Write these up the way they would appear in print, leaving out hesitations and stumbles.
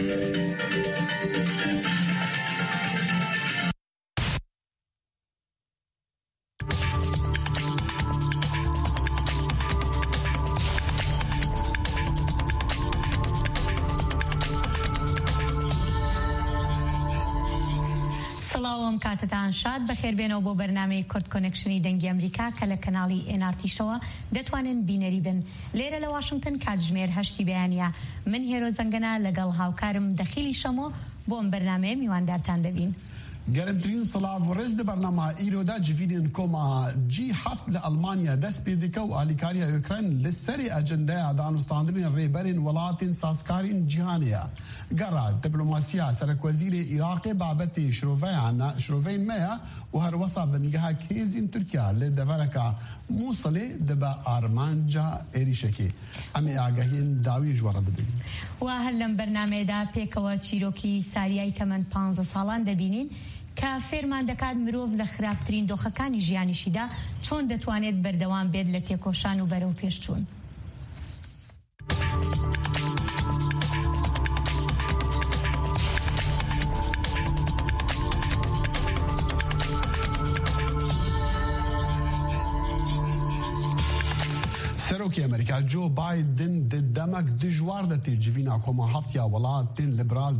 سڵاوم کاتتان شاد بەخێربێنەوە بۆ بەرنامەی کورد کۆنێکشنی دەنگی ئەمریکا کە لە کەناڵی NRT-شەوە دەتوانن بینەری بن. لێرە لە واشنگتن کاتژمێر 8 بەیانیە. من هێرۆ زەنگەنە لەگەڵ هاوکارم دەخیلی شەمۆ بۆ ئەم بەرنامەیە میواندارتان دەبین. گەرمترین سڵاو ڕێز لە بەرنامە ئیرۆدا جڤینین کۆما G7 لە ئەڵمانیا دەست پێ دەکە و ئالیکاریە ئوکراین لەسەری ئەجەندەیە دانوستاندنی ڕێبەرین وڵاتین سازکارین جیهانیە. گەڕا دیپلۆماسیا سەرۆکوەزیری عێراقی بابەتی شرۆڤەین مەیە و هەروەسا بنگەها کێزین تورکیا لە دەڤەرەکە مووسڵێ دەبە ئارمانجا عێریشەکێ. ئەمێ ئاگەهین داوی ژوەڕە بدەین. و هەر لەم بەرنامەیەدا پێکەوە چیرۆکی ساریای تەمەن 15 ساڵان دەبینین کە فێرمان دەکات مرۆڤ لە خراپترین دۆخەکانی ژیانیشیدا چۆن دەتوانێت بەردەوام بێت لە تێکۆشان و بەرەو پێشچوون. سەرۆکی ئەمریکا جۆ بایدن دەمەک دژوار دەتێت جڤینا کۆما هەفتیا وڵاتین لیبرال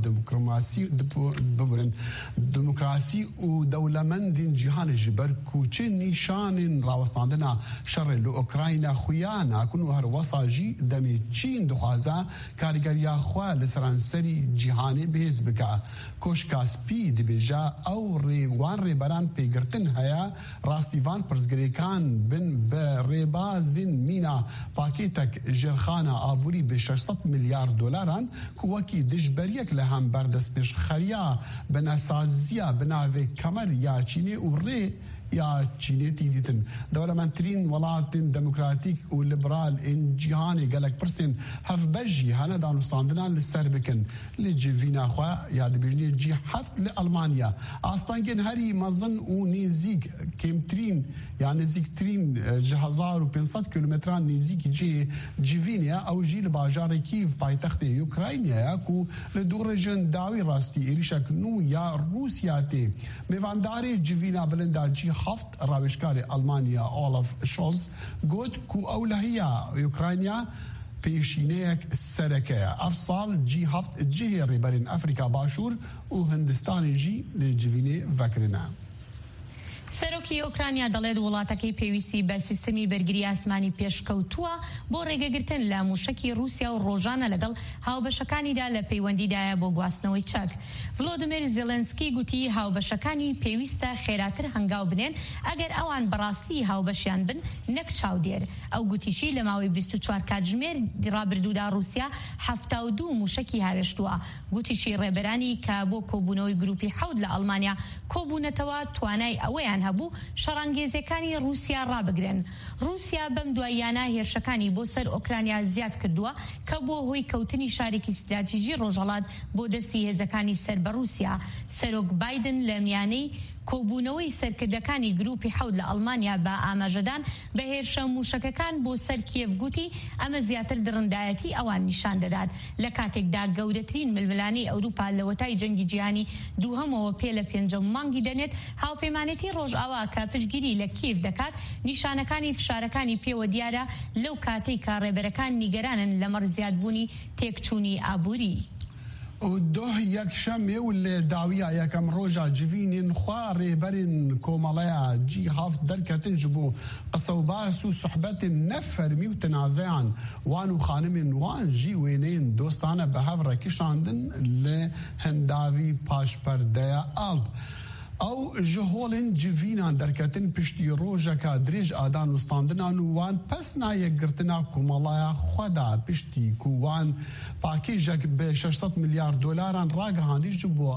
دموکراسی و دەوڵەمەندین جیهانێژی بەرکوچێ نیشانین ڕاوەستاندنا شەڕێ لە ئۆکراینە خویان ناکون و هەروەساژی دەمێ چین دخوازە کاریگەریە خوا لە سەرانسەری جیهانێ بەهێز بکە. کۆشکاسپی دەبێژە ئەو ڕێوان ڕێبەران پێگرتن هەیە ڕاستیڤان پرزگرێکان بن بە ڕێبازین مینە پاکێتێک ژێرخانە ئابووری بە 600 میلیارد دۆلاران کووەکی دژبەریەک لە هەم بەردەست پێشخەریە بەنەسازیە بناوێ کەمەر یا چینێ و ڕێ یا چینێتی دیتن. دەوڵەمەندترین وڵاتین دموکراتیک و لیبرال ئین جیهانی گەلک پرسین هەفبەژی هەنە دانوستاندنان لەسەر بکن لە جڤینا خوا یادبیژنی G7 لە ئەڵمانیا. ئاستانگەن هەری مەزن و نێزیک کەمترین یا نزیکترین 1500 کیلومتران نێزیکی جڤینیا ئەوژی لە باژارێ کیڤ پایتەختی یوکراینایە و لە دوو ڕێژن داوی ڕاستی عێریشەکن و یا رووسیا تێ. میوانداری جڤینا بلندا G7 ڕاوێژکاری ئەڵمانیا ئۆڵف شۆلز گوت کو ئەو لە هەیە یوکراینیا پێشینەیەک سەرەکەیە. ئەف ساڵ G7 جهێ ڕێبەرین ئەفریقا باشوور و هندستانیژی لە جڤینێ ڤەکرنە. سەرۆکی ئۆکرانیا دەڵێت وڵاتەکەی پێویستی بە سیستەمی بەرگری ئاسمانی پێشکەوتووە بۆ ڕێگەگرتن لە موشکی رووسیا و ڕۆژانە لەگەڵ هاوبەشەکانیدا لە پەیوەندیدایە بۆ گواستنەوەی چەک. ڤلۆدیمیر زێلێنسکی گوتی هاوبەشەکانی پێویستە خێراتر هەنگاو بنێن ئەگەر ئەوان بەڕاستی هاوبەشیان بن نەک چاودێر. ئەو گوتیشی لە ماوەی 24 کاتژمێر ڕابردوودا رووسیا 72 موشکی هەرشتووە. گوتیشی ڕێبەرانی کە بۆ کۆبوونەوەی گروپی 7 لە ئەڵمانیا کۆبوونەتەوە توانای ئەوەیان هەبوو شەڕانگێزیەکانی رووسیا ڕابگرن. رووسیا بەم دواییانە هێرشەکانی بۆ سەر ئۆکرانیا زیاد کردووە کە بۆ هۆی کەوتنی شارێکی استراتیژی ڕۆژهەڵات بۆ دەستی هێزەکانی سەر بە رووسیا. سەرۆک بایدن لە میانەی کۆبوونەوەی سەرکردەکانی گروپی 7 لە ئەڵمانیا بە ئاماژەدان بە هێرشە موشەکەکان بۆ سەر کیێڤ گوتی ئەمە زیاتر درڕندایەتی ئەوان نیشان دەدات. لە کاتێکدا گەورەترین ململانی ئەوروپا لە وەتای جەنگی جیهانی دووهەمەوە پێ لە 5 مانگی دەنێت هاوپەیمانێتی ڕۆژئاوا کە پشتگیری لە کیێڤ دەکات نیشانەکانی فشارەکانی پێوە دیارە لەو کاتەی کە ڕێبەرەکان نیگەرانن لەمەڕ زیادبوونی تێکچوونی ئابووری. و دۆه یەکشەمێ و لێ داویە یەکەم ڕۆژە جڤینین خوا ڕێبەرین کۆمەڵەیە G7 دەرکەتن ji بۆ قسە و باس و سوحبەتین نەفەرمی و تەنازەیان وان و خانمین وان ژی وێنەین دۆستانە بە هەڤ ڕەکیشاندن لە هەنداوی پاشپەردەیە ئاڵب. ئەو ji holên civînan derketin piştî rojeka dirêj a danûstandinan û wan pes nayekgirtina komeleya xwe da piştî ku wan pakêjek bi 600 milyar dolaran ragihandî ji bo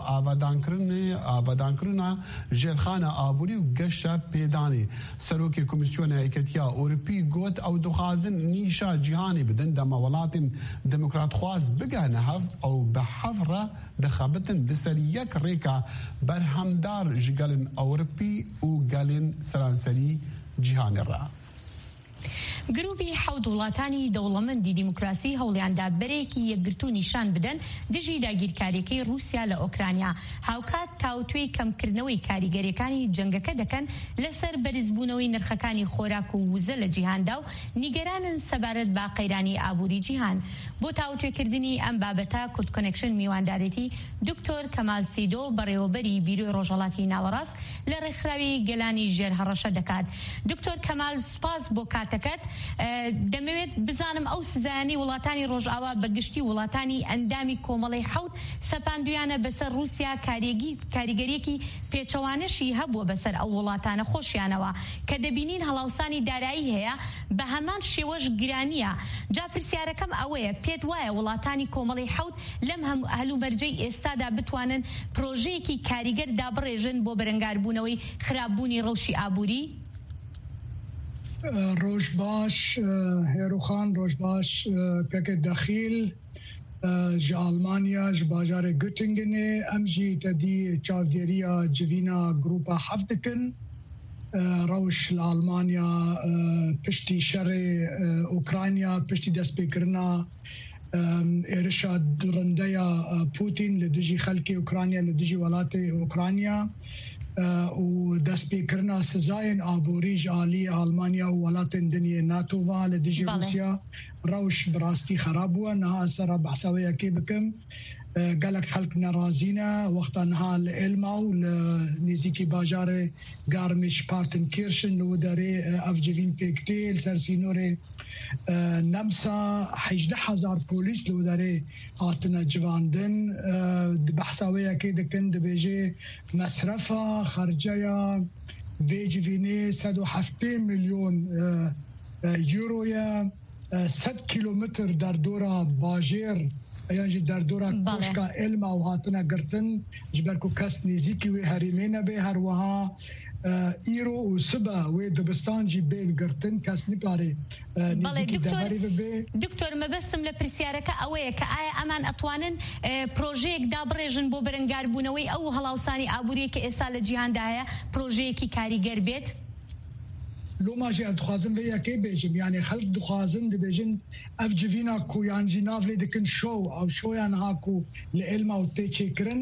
avedankirina jêrxana aborî û geşa pêdanê. Serokê Komîsyona Yeketiya Ewropî got ew dixwazin nîşa cîhanê bidin dema welatên demokratxwaz bigehne hev ew bi hev re dixebitin li ser yek rêka berhemdar ji gelên Ewropî û gelên seranserî cîhanê re. گروپی حەوت وڵاتانی دەوڵەمەندی دیموکراسی هەوڵیاندا بەرەیەکی یەکگرتوو نیشان بدەن دژی داگیرکاریەکەی رووسیا لە ئۆکرانیا هاوکات تاوتوێی کەمکردنەوەی کاریگەریەکانی جەنگەکە دەکەن لەسەر بەرزبوونەوەی نرخەکانی خۆراک و وزە لە جیهاندا و نیگەرانن سەبارەت با قەیرانی ئابووری جیهان. بۆ تاوتوێکردنی ئەم بابەتە کورد کۆنێکشن میواندارێتی دکتۆر کەمال سیدۆ بەڕێوەبەری بیرۆی ڕۆژهەڵاتی ناوەڕاست لە ڕێکخراوی گەلانی ژێرهەڕەشە دەکات. دکتۆر کەمال سوپاس بۆ کاتەکەت. دەمەوێت بزانم ئەو سزایانی وڵاتانی ڕۆژئاوا بەگشتی وڵاتانی ئەندامی کۆمەڵی حەوت سەپاندویانە بەسەر رووسیا کاریگەریەکی پێچەوانەشی هەبووە بەسەر ئەو وڵاتانە خۆشیانەوە کە دەبینین هەڵاوسانی دارایی هەیە بە هەمان شێوەش گرانیە. جا پرسیارەکەم ئەوەیە پێت وایە وڵاتانی کۆمەڵی حەوت لەم هەلوبەرجەی ئێستادا بتوانن پرۆژەیەکی کاریگەر دابڕێژن بۆ بەرەنگاربوونەوەی خراپبوونی ڕەوشی ئابووری؟ روش باش هێروخان روش باش پێکە دەخیل ji Almanya ji bajarê Göttingenê em jî tedî çavdêriya civîna grupa heft dikin rewş li Almanya piştî şerê Ukrayna piştî destpêkirina êrişa durindeya Putin li dijî xelkê Ukrayna li dijî welatê Ukrayna û destpêkirina sizayên aborî ji aliyê Almanya û welatên diniyê NATO va li dijî Rusya rewş bi rastî xerab bûye. Niha sera behsa wê yekê bikim gelek xelk nerazî ne wexta niha li Elma û li nêzîkî bajarê Garmisch-Partenkirchen li wî derê ev civîn pêktê li ser sînorê Nemsa 18,000 polîs li wî derê hatine civandin. Di behsa wê yekê dikin dibêje mesrefa xerceya vê civînê 170 milyon euroya 100 kilometr derdora bajêr yan jî derdora koşka Elma û hatine girtin ji ber ku kes nêzîkî wê herêmê nebe her wiha îro û sibe wê dibistan jî bên girtin kes nikare nêzîkî deverê bibe. دکتۆر مەبەستم لە پرسیارەکە ئەوەیە کە ئایا ئەمان ئەتوانن پرۆژەیەک دابڕێژن بۆ بەرەنگاربوونەوەی ئەو هەڵاوسانی ئابووریە کە ئێستا لە جیهاندا هەیە پرۆژەیەکی کاریگەر بێت؟ لوما جی دخوازن وی یکی بیجم یعنی خلق دخوازن دبیجن اف جوینا کو یانجی نافلی دکن شو او شویان ها کو لعلم او تیچه کرن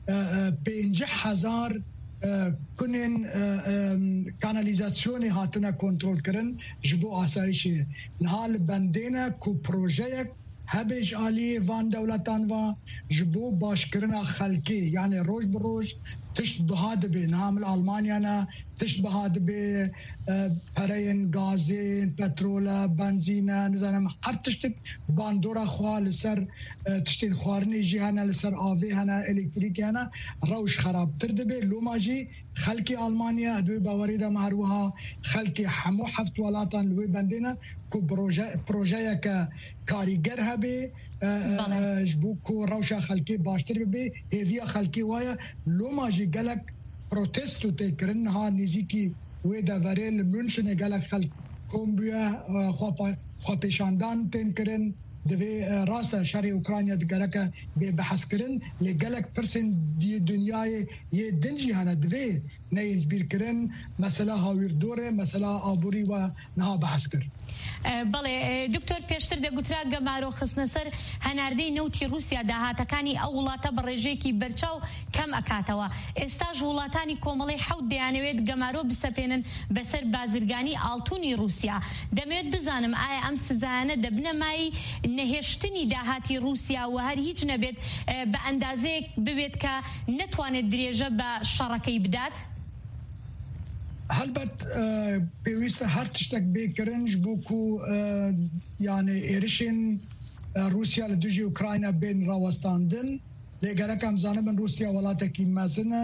50,000 کنن کانالیزاسیونی هاتنا کنترول کرن جبو آسایشی نهال بندینا کو پروژه هبش عالی وان دولتان و جبو باشکرنا خلقی یعنی روز بروز تشت بهاد به نام آلمانیا تشت بهاد به پرین گازین پترولا بنزینا نزانم هر تشت باندورا خوال سر تشت خوارنی جهانا لسر آوی هنا الکتریکی هنا روش خراب ترد به لوماجی خلقی آلمانیا دوی باوری دا مهروها خلقی همو حفت ولاتان لوی بندینا کو پروژه که کاریگر هبه جبو کو روشا خلقی باشتر به هیویا خلقی وایا لوماجی گلک پروتستو تکرن ها نزیکی وی دا ورل منشن گلک خلق کومبیا خوا پیشاندان تنکرن دوی راست شهر اوکراینیا گلک به بحث کرن لگلک پرسن دی دنیای یه دنجی هنه دوی نیج بیر کرن مثلا هاویر دوره مثلا آبوری و نها بحث کرن. بەڵێ دکتۆر پێشتر دەگوترا گەمارۆ خستنە سەر هەناردەی نەوتی رووسیا داهاتەکانی ئەو وڵاتە بە ڕێژەیەکی بەرچاو کەم ئەکاتەوە. ئێستاژ وڵاتانی کۆمەڵی حەوت دەیانەوێت گەمارۆ بسەپێنن بەسەر بازرگانی ئاڵتوونی رووسیا. دەمەوێت بزانم ئایا ئەم سزایانە دەبنە مای نەهێشتنی داهاتی رووسیا و هەر هیچ نەبێت بە ئەندازەیەک ببێت کە نەتوانێت درێژە بە شەڕەکەی بدات؟ هەلبەت پێویستە هەر تشتێک بێکردنج بۆ کو یعنی ئێرشên رووسیا لە دژی ئوکراینە بێن ڕاوەستاندن لێگەرەکەم زانم من رووسیا وڵاتێکی مەزنە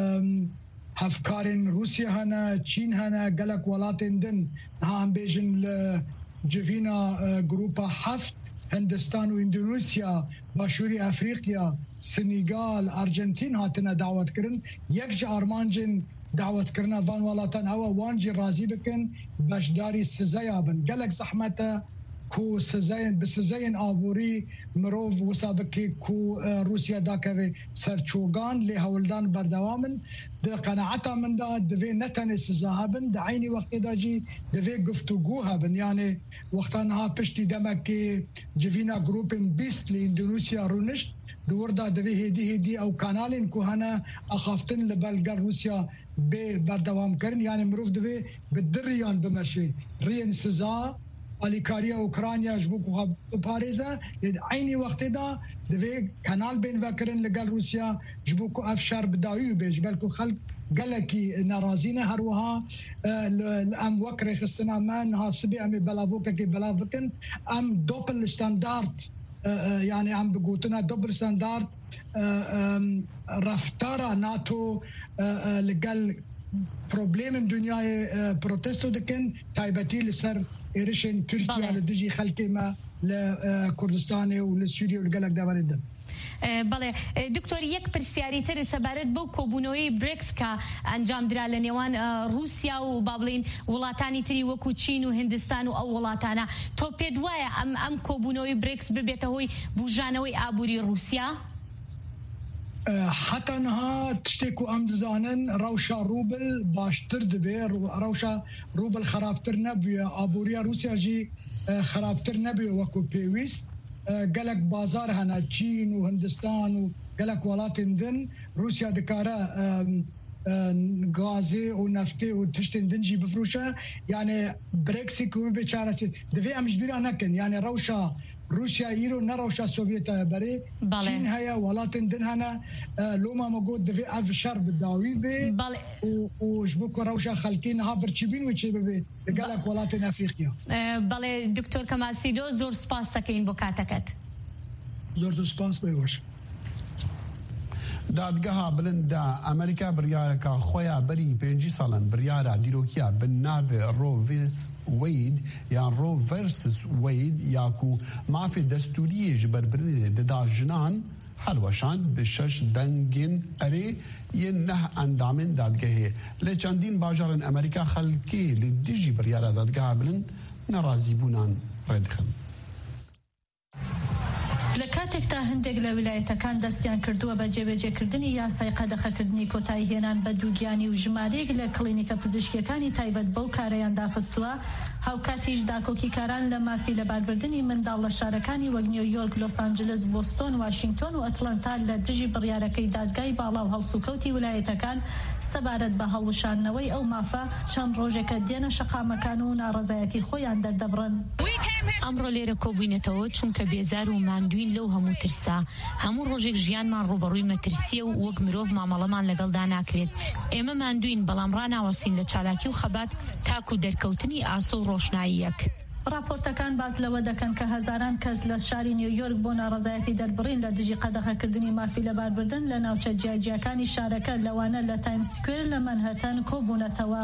هەفکارên رووسیا هەنە چین هەنە گەلک وڵاتên din هەم بێژن لە جڤینا گروپا هەفت هندستان و ئیندونوسیا باشووری ئەفریقیا سنیگال ئەرجنتین هاتنە داوەتکردن یەک ji ئارمانجên دعوتکردنا وان ولاتان ئەوە وانجی رازی بکن بەشداری سزەیا بن گەلک زەحمەتە کو سزاین بسزاین آبوری مروف وسابقی کو روسیا داکوی سرچوگان لی هولدان بردوامن ده قناعتا من دا دوی نتن سزا هبن ده عینی وقت دا جی دوی گفتگو هبن یعنی وقتانها پشتی دمک جوینا گروپن 20 لی اندونوسیا رونشت دوردا دوی هدی او کانالین کو هنا اخافتن لبلگر روسیا به بردوام کرن یعنی مروف دوی بدریان بمشی رین سزا الیکاریا اوکراینیا جبو پاریزا عینی وقت دا دوی کانال بین وکرن لگل روسیا جبو کو افشار بدایو بیج بلکو خلق گلکی ناراضینه هر وها ام وکر خستنا من حاسبی ام بلاوکه کی بلاوکن ام دوبل استاندارد يعني عم بقولنا دبل ستاندارد رفتار ناتو لقال بروبليم الدنيا بروتستو دكن تايبتي لسر إيرشن تركيا لدجي خلتي ما لكردستان ولسوريا والقلق ده بريدن بله دکتۆر یەک پرسیاری تر سەبارەت بەو کۆبوونەوەی بریکس کە ئەنجام درا لە نێوان رووسیا و با بڵین وڵاتانی تری وەکو چین و هندستان و ئەو وڵاتانە تۆ پێت وایە ئەم کۆبوونەوەی بریکس ببێتە هۆی بوژانەوەی ئابووری رووسیا؟ حتى نها تشتكو ام دزانن روشا روبل باشتر دبي روشا روبل خرابتر نبي ابوريا روسيا جي خرابتر نبي وكو بيويست قالك بازار هنا چین و هندستان و قالك ولاتن دن روسيا دكارا غازي و نفطي و تشتن دنجي بفروشة يعني بريكسي كوبي بيشارة دفي امش بيرا نكن يعني روشا روسيا ايرو نروشا سوفيتا بري چین هيا ولاتن دن هنا لوما موجود دفي اف شرب الداوي بي و جبوكو روشا خلقين هافر تشبين ويتشي بي قالك ولاتن افريقيا بله دكتور كمال سيدو زور سپاس دەکەین بۆ کاتەکەت. زۆر سپاس بێ. دادگەها بلندا ئەمریکا بڕیارەکە خۆیان بەری 5 ساڵان بڕیارە دیرۆکیە بنابێ ڕۆ وید یان ڕۆ ڤەرسس وید یاکو مافی دەستوریەش بەربرنێ دەدا ژنان هەروەشان بە 6 دەنگین ئەرێ یە نەه ئەندامین دادگەهەیە لە چەندین باژارن ئەمریکا خەڵکی لە دژی بڕیارە دادگەها بلند نەڕازیبوونان ڕێدخن. لە کاتێکدا هەندێک لە ویلایەتەکان دەستیان کردووە بە جێبەجێکردنی یاسای قەدەخەکردنی کۆتاییهێنان بە دووگیانی و ژمارەیەک لە کلینیکە پزیشکیەکانی تایبەت بەو کارەیان داخستووە، هاوکاتیش داکۆکیکاران لە مافی لەباربردنی منداڵ لە شارەکانی وەک نیویۆرک، لۆس ئانجلس، بۆستۆن، واشنگتۆن و ئەتلانتا لە دژی بڕیارەکەی دادگای باڵا و هەڵسوکەوتی ویلایەتەکان سەبارەت بە هەڵوشاندنەوەی ئەو مافە چەند ڕۆژێکە دێنە شەقامەکان و ناڕەزایەتی خۆیان دەردەبڕن. ئەمڕۆ لێرە کۆبووینەتەوە چونکە بێزار و ماندوین لەو هەموو ترسا. هەموو ڕۆژێک ژیانمان ڕوبەڕووی مەترسیە و وەک مرۆڤ مامەڵەمان لەگەڵدا ناکرێت. ئێمە ماندوین بەڵام ڕناوەسین لە چالاکی و خەبات تاکو دەرکەوتنی ئاسۆ و ڕۆشناییەک. راپۆرتەکان باز لەوە دەکەن کە هەزاران کەس لە شاری نیویۆرک بۆ ناڕەزایەتی دەربڕین لە دژی قەدەغەکردنی مافی لەباربردن لە ناوچە جیاجیەکانی شارەکە لەوانە لە تایم سکوێر لە مەنهەتەن کۆبوونەتەوە.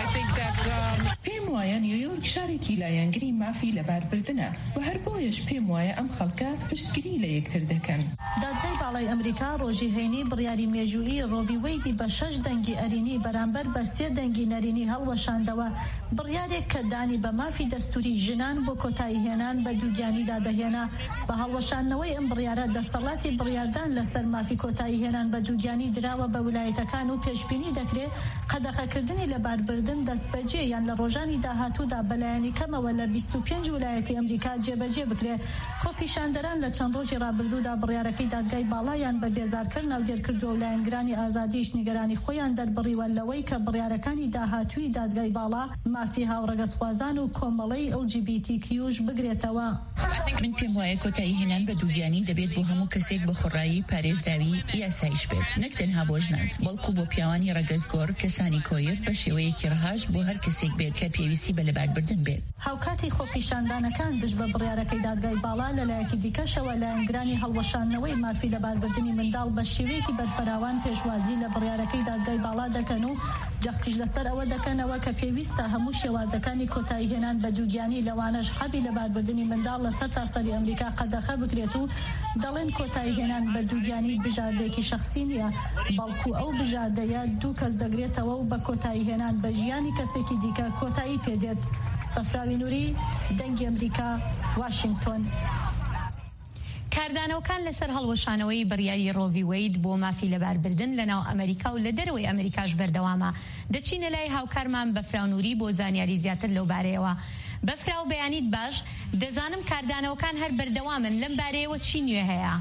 پێم وایە نیویۆرک شارێکی لایەنگری مافی لەباربردنە و هەر بۆیەش پێم وایە ئەم خەڵکە پشتگیری لە یەکتر دەکەن. دادگای باڵای ئەمریکا ڕۆژی هەینی بڕیاری مێژوویی ڕۆڤی وەیدی بە 6 دەنگی ئەرینی بەرامبەر بە 3 دەنگی نەرینی هەڵوەشاندەوە، بڕیارێک کە دانی بە مافی دەستوری ژنان بۆ کۆتاییهێنان بە دووگیانی دادەهێنا. بە هەڵوەشاندنەوەی ئەم بڕیارە دەسەڵاتی بڕیاردان لەسەر مافی کۆتاییهێنان بە دووگیانی دراوە بە ویلایەتەکان و پێشبینی دەکرێت قەدەغەکردنی لەباربردن دەستبەجێ یان لە ڕۆژانی داهاتوودا بەلایەنی کەمەوە لە 25 ویلایەتی ئەمریکا جێبەجێ بکرێت. خۆپیشاندەران لە چەند ڕۆژی ڕابردوودا بڕیارەکەی دادگای باڵایان بە بێزارکردن و دێرکردووە و لایەنگرانی ئازادیش نیگەرانی خۆیان دەربڕیوە لەوەی کە بڕیارەکانی داهاتووی دادگای باڵا مافی هاوڕەگەسخوازان و کۆمەڵەی LGBTQش بگرێتەوە. من پێم وایە کۆتاییهێنان بە دووگیانی دەبێت بۆ هەموو کەسێک بە خۆڕایی پارێزراوی یاسایش بێت، نەک تەنها بۆ ژنان بەڵکو بۆ پیاوانی ڕەگەزگۆڕ، کەسانی کۆیەک بە شێوەیەکی ڕەهاش بۆ هەر کەسێک بێت کە پێویستی بە لەباربردن بێت. هاوکاتی خۆپیشاندانەکان دژ بە بڕیارەکەی دادگای باڵا لەلایەکی دیکەشەوە لایەنگرانی هەڵوەشاندنەوەی مافی لەباربردنی منداڵ بە شێوەیەکی بەرفراوان پێشوازی لە بڕیارەکەی دادگای باڵا دەکەن و جەختیش لەسەر ئەوە دەکەنەوە کە پێویستە هەموو شێوازەکانی کۆتاییهێنان بە دووگیانی لەوانەش حەبی لەباربردنی منداڵ لە سەر تاسەری ئەمریکا قەدەخە بکرێت و دەڵێن کۆتاییهێنان بە دووگیانی بژاردەیەکی شەخسی نیە، بەڵکو ئەو بژاردەیە دوو کەس دەگرێتەوە و بە کۆتاییهێنان بە ژیانی کەسێکی دیکە کۆتایی پێدێت. ڕەفراوی نووری دەنگی ئەمریکا واشنگتن. کاردانەوەکان لەسەر هەڵوەشانەوەی بڕیاری ڕۆڤی وەید بۆ مافی لەباربردن لەناو ئەمریکا و لە دەرەوەی ئەمریکاش بەردەوامە. دەچینە لای هاوکارمان بەفراو نووری بۆ زانیاری زیاتر لەو بارەیەوە. بەفراو بەیانیت باش، دەزانم کاردانەوەکان هەر بەردەوامن، لەم بارەیەوە چی نوێ هەیە؟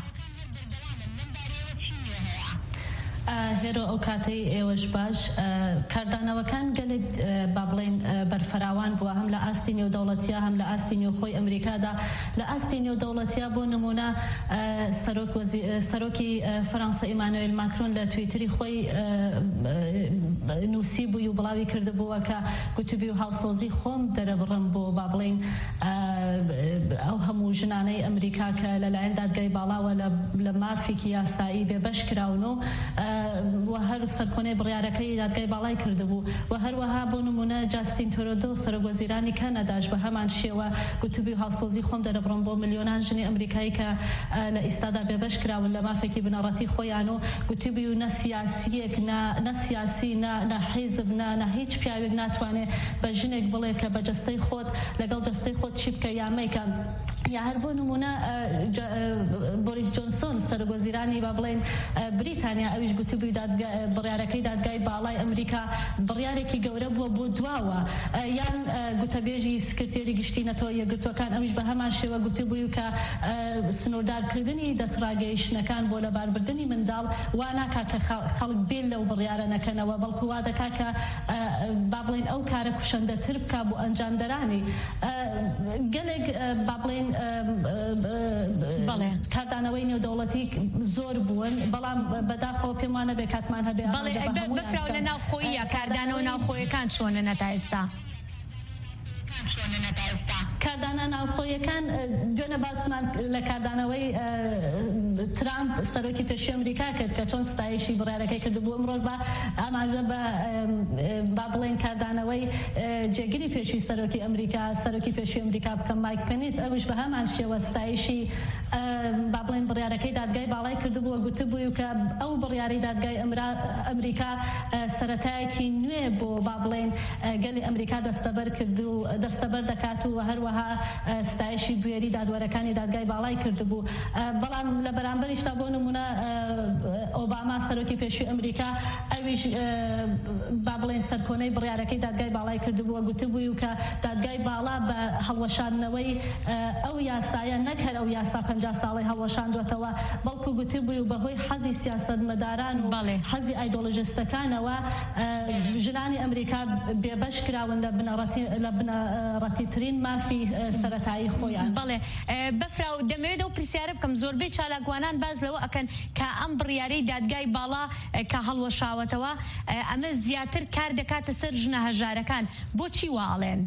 هێرۆ ئەو کاتەی ئێوەش باش، کاردانەوەکان گەلێک با بڵێن بەرفەراوان بووە، هەم لە ئاستی نێودەوڵەتیە هەم لە ئاستی نێوخۆی ئەمریکادا. لە ئاستی نێودەوڵەتیە بۆ نمونە سەرۆکی فەڕەنسا ئیمانوئیل ماکرۆن لە تویتری خۆی نووسی بووی و بڵاوی کردبووە کە گوتبی و هاوسۆزی خۆم دەرەبڕم بۆ با بڵێن ئەو هەموو ژنانەی ئەمریکا کە لەلایەن دادگای باڵاوە لە مافێکی یاسایی بێبەش کراون و هەر سەرکۆنەی بڕیارەکەی دادگای باڵای کردبوو و هەروەها بۆ نمونە جاستین تۆرۆدۆ سەرۆکوەزیرانی کەنەداش بە هەمان شێوە گوتبی و هاوسۆزی خۆم دەرەبڕم بۆ ملیۆنان ژنی ئەمریکایی کە لە ئیستادا بێبەش کراون لە مافێکی بنەڕەتی خۆیان و گوتبی و نە سیاسیەک نە سیاسی نە حیزب نە هیچ پیاوێک ناتوانێت بە ژنێک بڵێ کە بە جەستەی خۆت لەگەڵ جەستەی خۆت چی بکە یامەیکە. یا هەر بۆ نمونە بۆریس جۆنسۆن سەرۆکوەزیرانی با بڵێن بریتانیا ئەویش گوتبووی بڕیارەکەی دادگای باڵای ئەمریکا بڕیارێکی گەورە بووە بۆ دواوە، یان گوتەبێژی سکرتێری گشتی نەتەوە یەکگرتوەکان ئەویش بە هەمان شێوە گوتبووی کە سنووردارکردنی دەسڕاگەیشتنەکان بۆ لەباربردنی منداڵ وا ناکا کە خەڵک بێن لەو بڕیارە نەکەنەوە، بەڵکو وا دەکا کە با بڵێن ئەو کارە کوشەندەتر بکا بۆ ئەنجامدەرانی. گەلێک با بڵێن کاردانەوەی نێودەوڵەتی زۆر بوون، بەڵام بەداخەوە پێم وانە بێ کاتمان هەبێ. بەفراو لە ناوخۆییە کاردانەوە ناوخۆیەکان چۆنە تا ئێستا؟ کاردانە ناوخۆیەکان دوێنە باسمان لە کاردانەوەی ترامپ سەرۆکی پێشووی ئەمریکا کرد کە چۆن ستایشی بڕیارەکەی کردبوو. ئەمڕۆ بە ئاماژە با بڵێن کاردانەوەی جێگیری پێشووی سەرۆکی ئەمریکا سەرۆکی پێشووی ئەمریکا بکەم مایک پێنس، ئەوش بە هەمان شێوە ستایشی با بڵێن بڕیارەکەی دادگای باڵای کردبووە، گوتبووی کە ئەو بڕیاری دادگای ئەمریکا سەرەتایەکی نوێ بۆ با بڵێن گەلی ئەمریکا دەستەبەر کرد و دەستەبەر دەکات و هەروەها ستایشی بوێری دادوەرەکانی دادگای باڵای کردبوو. بەڵام لە بەرامبەریشتا بۆ نمونە ئۆباما سەرۆکی پێشووی ئەمریکا ئەویش با بڵێن سەرکۆنەی بڕیارەکەی دادگای باڵای کردبووە، گوتبووی کە دادگای باڵا بە هەڵوەشاندنەوەی ئەو یاسایە نەک هەر ئەو یاسا 50 ساڵی هەڵوەشاندوێتەوە، بەڵکو گوتبووی و بەهۆی حەزی سیاسەتمەداران و حەزی ئایدۆلۆژیستەکانەوە ژنانی ئەمریکا بێبەش کراون لە بنەڕەتیترین مافی سەرەتایی خۆیان. بەڵێ بەفراو دەمەوێت ئەو پرسیارە بکەم، زۆربەی چالاکوانان باز لەوە ئەکەن کە ئەم بڕیارەی دادگای باڵا کە هەڵوەشاوەتەوە ئەمە زیاتر کار دەکاتە سەر ژنە هەژارەکان، بۆچی واڵێن؟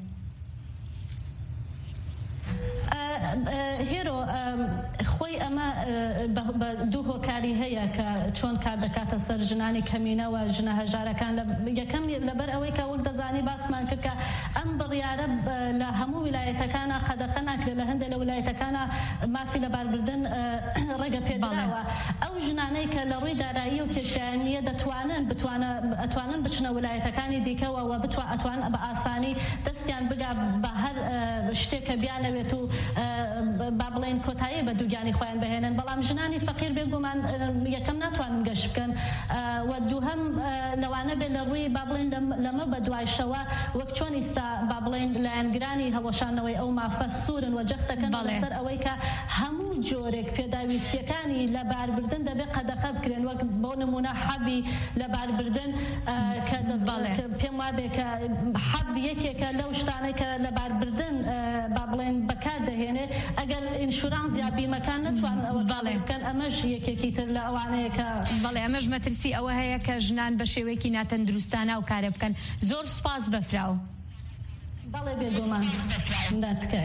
هێرۆ خۆی ئەمە بە دوو هۆکاری هەیە کە چۆن کار دەکاتە سەر ژنانی کەمینەوە ژنە هەژارەکان. یەکەم لەبەر ئەوەی کە وەک دەزانی باسمان کرد کە ئەم بڕیارە لە هەموو ویلایەتەکانە قەدەخە ناکرێت، لە هەندێک لە ویلایەتەکانە مافی لەباربردن ڕێگە پێدراوە. ئەو ژنانەی کە لە ڕووی دارایی و کێشایانیە ئەتوانن بچنە ویلایەتەکانی دیکەوە و ئەتوان بە ئاسانی دەستیان بگا بە هەر شتێکە بیانەوێت و با بڵێن کۆتایی بە دووگیانی خۆیان بهێنن. بەڵام ژنانی فەقیر بێگومان یەکەم ناتوانن گەشت بکەن و دووهەم لەوانە بێ لە ڕووی با بڵێن لەمە بە دوایشەوە وەک چۆن ئیستا با بڵێن لایەنگرانی هەڵوەشانەوەی ئەو مافە سوورن و جەختەکەن لەسەر ئەوەی کە هەموو جۆرێک پێداویستیەکانی لەباربردن دەبێت قەدەخە بکرێن، وەک بۆ نمونە حەبی لەباربردن کە پێم وابێ کە حەب یەکێکە لەو شتانەی کە لەباربردن با بڵێن بەکار دەهێنێ ئەگەر ئینشورانس یا بیمەکان نتوانن ئەوە بکەن، ئەمەش یەکێکی تر لە ئەوانەیە کە بەڵێ ئەمەش مەترسی ئەوە هەیە کە ژنان بە شێوەیەکی ناتەندروستانە و کارە بکەن. زۆر سوپاس بەفراو. بەڵێ بێگومان ناتکە.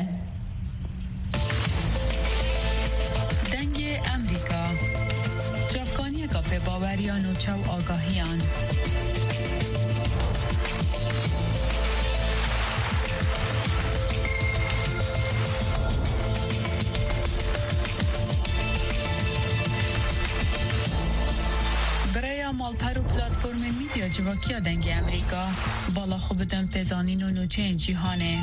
دەنگی ئەمریکا جافکانیەکە پێباوەریان و چاو ئاگاهیان. برای یا مالپر و پلتفرم میدیا جواکیا دنگ امریکا بالا خوب بدن پیزانین و نوچه جیهانه.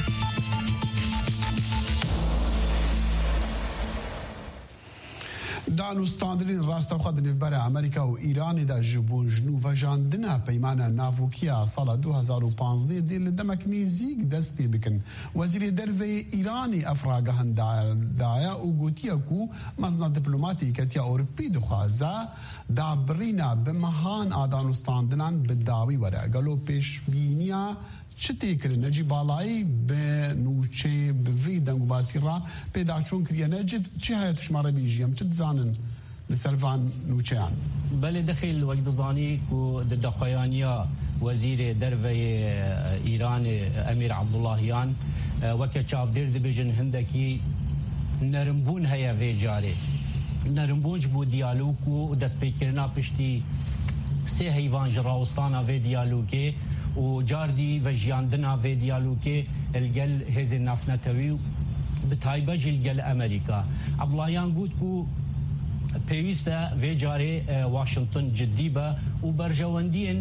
دانوستاندرین راستەوخە دنێڤبەرە ئەمریکا و ئیرانی ji bo jinûvejandina peymana navûkiya sala 2015 dê li demek nêzik dest pê bikin. Wezîrê Derveyê Îranî ev ragehin daye û gotiye ku mezna diplomatî ketiya Ewropî dixwaze dabirîna bi mehan a danûstandinan bi dawî were. Gelo pêşbîniya çi tê kirin Necîb Balayî bi nûçê bi vî dengûbasî ra pêdaçûn kiriye. Necîb çi heye tişmare bîjî em çi dizanin li ser van nûçeyan? Belê dixîl wek dizanî ku di daxuyaniya Wezîrê Derveyê Îranê Emîr Abdullahiyan weke çavdêr dibêjin hindekî nerimbûn heye vê carê. Nerimbûn ji bo diyalog û destpêkirina piştî sê heyvan ji rawistana vê diyalogê û cardî vejiyandina vê diyalogê li gel hêzên navnetewî bi taybet jî li gel Amerîka. Abdullahiyan got ku pêwîst e vê carê Washington ciddî be û berjewendiyên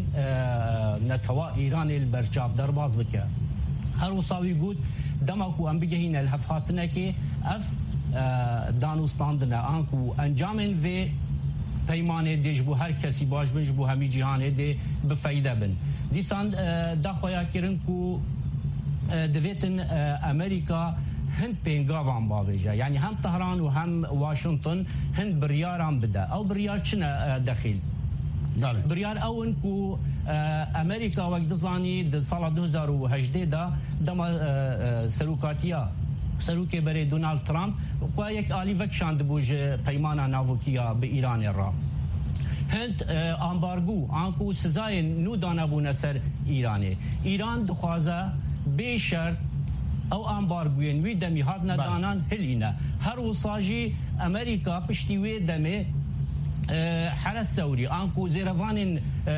netewa Îranê li ber çavderbaz bike. Her wisa wî got dema ku em bigihîne li hevhatinekê ev danûstandine an ku encamên vê peymanê dê ji bo her kesî baş bin ji bo hemî cîhanê dê bifeyde bin. Dîsan daxuya kirin ku divêtin Amerîka hind pêngavan bavêje. Yani hem Tehran û hem Washington hind biryaran bide. Ew biryar çi ne dexîl? Biryar ew in ku Amerîka wek dizanî di sala 2018 da dema serokatiya Serokê berê Donald Trump xwe yek alî vekişandibû ji peymana navûkiya bi Îranê ra. Hind ambargo an ku sizayên nû danebûne ser Îranê. Îran dixwaze bê şert ew ambargoyên wî demî hatine danan hilîne. Her wisa jî Amerîka piştî wê demê Heres Sewrî an ku zêrevanên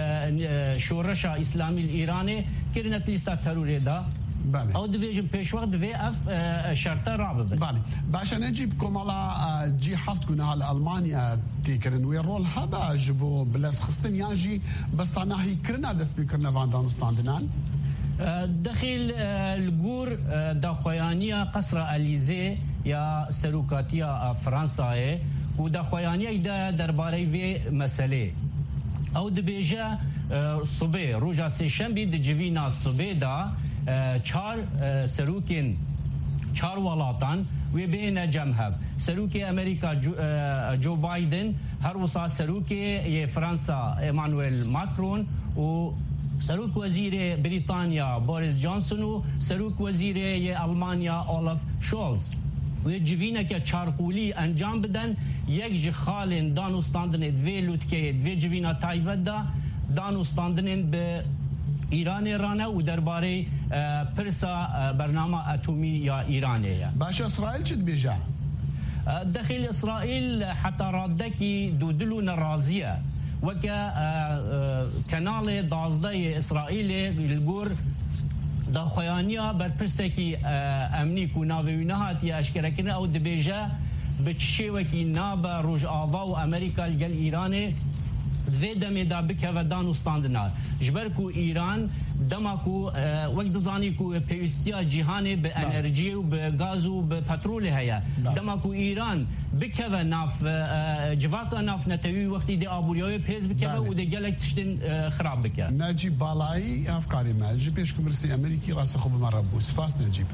şoreşa İslamî li Îranê kirine lîsta terorê da ew dibêjin pêşwaq divê ev şerta rabibin. Başa Necîb komala G7 ku niha li Almanya têkirin wê rol hebe ji bo bilezxistin yan jî bestanahîkirina destpêkirina van danûstandinan? Dexîl li gor daxuyaniya qesra Elîzê ya serokatiya Fransayê û daxuyaniya da derbarê vê meselê. Ew dibêje subê roja sêşembî di civîna subê da çar serokên çar welatan wê bêne cemhev. Serokê Amerîka Joe Biden her wisa serokê yê Fransa Emmanuel Macron û Serok Wezîrê Britanya Boris Johnson û Serok Wezîrê yê Almanya Olaf Scholz. Wê civîneke çarqûlî encam bidin yek ji xalên danûstandinê divê lûtkeyê divê civîna taybet da danûstandinên bi İranê rane û derbarê pirsa bernama atomî ya Îranê ye. Başa İsrail çi dibêje? Dexîl İsrail heta raddekî dûdil û neraziye. Weke kenalê 12 İsraîlê li gor daxuyaniya berpirsekî emnî ku navê wî nehatiye eşkerekirin ew dibêje bi çi şêwekî nabe Rojava û Amerîka li gel Îranê vê demê da bikeve danûstandina. Ji ber ku Îran dema ku wek dizanî ku pêwîstiya cîhanê bi enerjiyê û bi gaz û bi petrolê heye. Dema ku Îran bikeve nav civaka navnetewî wextî dê aboriyayê pêz bikeve û dê gelek tiştên xirab bike. Necîb Balayî hevkarî me ji pêşkumirsî Amerîkî rastixwe bi me re bû. Spas Necîb.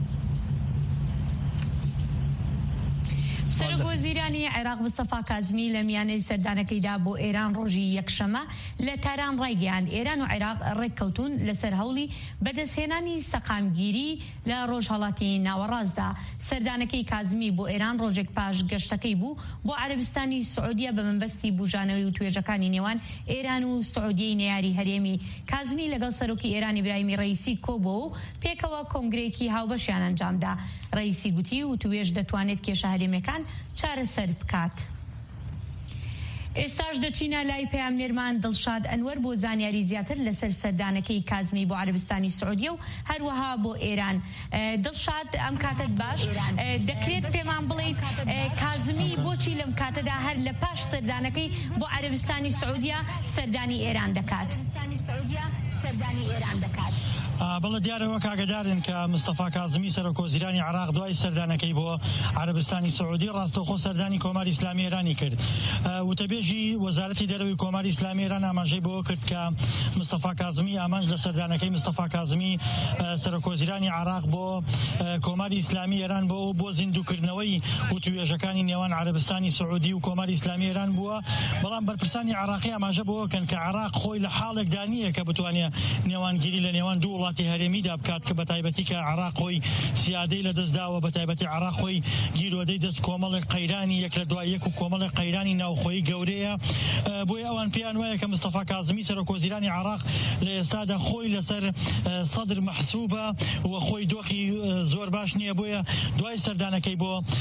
سەرۆکوەزیرانی عێراق مستەفا کازمی لە میانەی سەردانەکەیدا بۆ ئێران ڕۆژی یەکشەمە لە تاران ڕایگەیاند ئێران و عێراق ڕێککەوتون لەسەر هەوڵی بەدەستهێنانی سەقامگیری لە ڕۆژهەڵاتی ناوەڕاستدا. سەردانەکەی کازمی بۆ ئێران ڕۆژێک پاش گەشتەکەی بوو بۆ عەرەبستانی سعودیە بە منبەستی بوژانەوەی و توێژەکانی نێوان ئێران و سعودیەی نەیاری هەرێمی. کازمی لەگەڵ سەرۆکی ئێران ئیبراهیمی ڕەئیسی کۆبووە و پێکەوە کۆنگرەیەکی هاوبەشیان ئەنجامدا. ڕەئیسی گوتی و توێژ دەتوانێت کێشە هەرێمیەکان چارەسەر بکات. ئێستاش دەچینە لای پەیامنێرمان دڵشاد ئەنوەر بۆ زانیاری زیاتر لەسەر سەردانەکەی کازمی بۆ عەرەبستانی سعودیە و هەروەها بۆ ئێران. دڵشاد ئەم کاتت باش دەکرێت پێمان بڵێیت کازمی بۆچی لەم کاتەدا هەر لە پاش سەردانەکەی بۆ عەرەبستانی سعودیە سەردانی ئێران دەکات. بەڵێ دیارەوە کاگەدارن کە مستەفا کازمی سەرۆکۆزیرانی عێراق دوای سەردانەکەی بۆ عەرەبستانی سعودی ڕاستەوخۆ سەردانی کۆماری ئیسلامی ئێرانی کرد. وتەبێژی وەزارەتی دەرەوەی کۆماری ئیسلامی ئێران ئاماژەی بۆ کرد کە مستەفا کازمی ئامانج لە سەردانەکەی مستەفا کازمی سەرۆکۆزیرانی عێراق بۆ کۆماری ئیسلامی ئێران بۆ زیندووکردنەوەی وتوێژەکانی نێوان عەرەبستانی سعودی و کۆماری ئیسلامی ئێران بووە. بەڵام بەرپرسانی عێراقی ئاماژە بۆ کەن کە عێراق خۆی لە حاڵێکدا نییە کە بتوانێت نێوانگیری لە نێوان دوو وڵاتی هەرێمیدا بکات کە بەتایبەتی کە عێراق خۆی سیادەی لەدەستداوە، بەتایبەتی عێراق خۆی گیرۆدەی دەست کۆمەڵی قەیرانی یەک لە دوای یەک و کۆمەڵی قەیرانی ناوخۆیی گەورەیە. بۆیە ئەوان پێیان وایە کە مستەفا کازمی سەرۆکۆزیرانی عێراق لە ئێستادا خۆی لەسەر سەدر مەحسوبە و خۆی دۆخی زۆر باش نییە. بۆیە دوای سەردانەکەی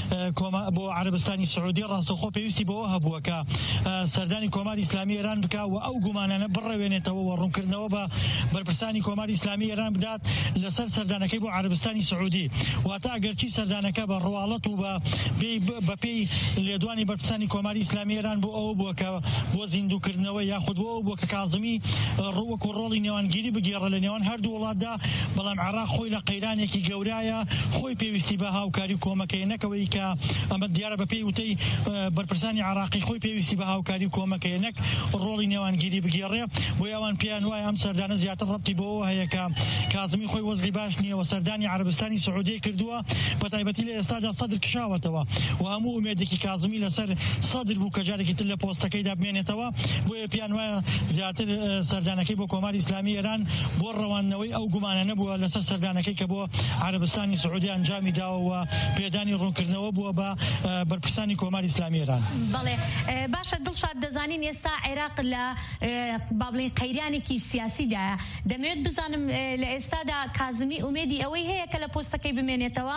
بۆ عەرەبستانی سعودی ڕاستەوخۆ پێویستی بەوە هەبووە کە سەردانی کۆماری ئیسلامی ئێران بکا و ئەو گومانانە بڕەوێنێتەوە و ڕوونکردنەوە بە بەرپرسانی کۆماری ئیسلامی ئێران بدات لەسەر سەردانەکەی بۆ عەرەبستانی سعودی. واتە ئەگەرچی سەردانەکە بە ڕواڵەت و بە پێی لێدوانی بەرپرسانی کۆماری ئیسلامی ئێران بۆ ئەوە بووە کە بۆ زیندووکردنەوە یاخود بۆ کە کازمی وەکو ڕۆڵی نێوانگیری بگێڕە لە نێوان هەردوو وڵاتدا. بەڵام عێراق خۆی لە قەیرانێکی گەورایە، خۆی پێویستی بە هاوکاری و کۆمەکەی نەکەوەی کە ئەمە دیارە بە پێی وتەی بەرپرسانی عێراقی خۆی پێویستی بە هاوکاری و کۆمەکەی نەک ڕۆڵی نێوانگیری بگێڕێ. بۆیە ئەوان پێیان وایە ئەم سەردانە زیاتر ڕەبتی بەوە هەیە کە کازمی خۆی وەزعی باش نییە و سەردانی عەرەبستانی سعودی کردووە. بەتایبەتی لە ئێستادا سەدر کشاوەتەوە و هەموو ئومێدێکی کازمی لەسەر سەدر بوو کە جارێکی تر لە پۆستەکەیدا بمێنێتەوە. بۆیە پێیان وایە زیاتر سەردانەکەی بۆ کۆماری ئیسلامی ئێران بۆ ڕەوانەوەی ئەو گومانە نەبووە لەسەر سەردانەکەی کە بۆ عەرەبستانی سعودی ئەنجامی داوە و پێدانی ڕوونکردنەوە بووە بە بەرپرسانی کۆماری ئیسلامی ئێران. بەڵێ باشە دڵشاد دەزانین ئێستا عێراق لە با بڵێن قەیرانێکی سیاسیدایە. دەمەوێت بزانم لە ئێستادا کازمی ئومێدی ئەوەی هەیە کە لە پۆستەکەی بمێنێتەوە؟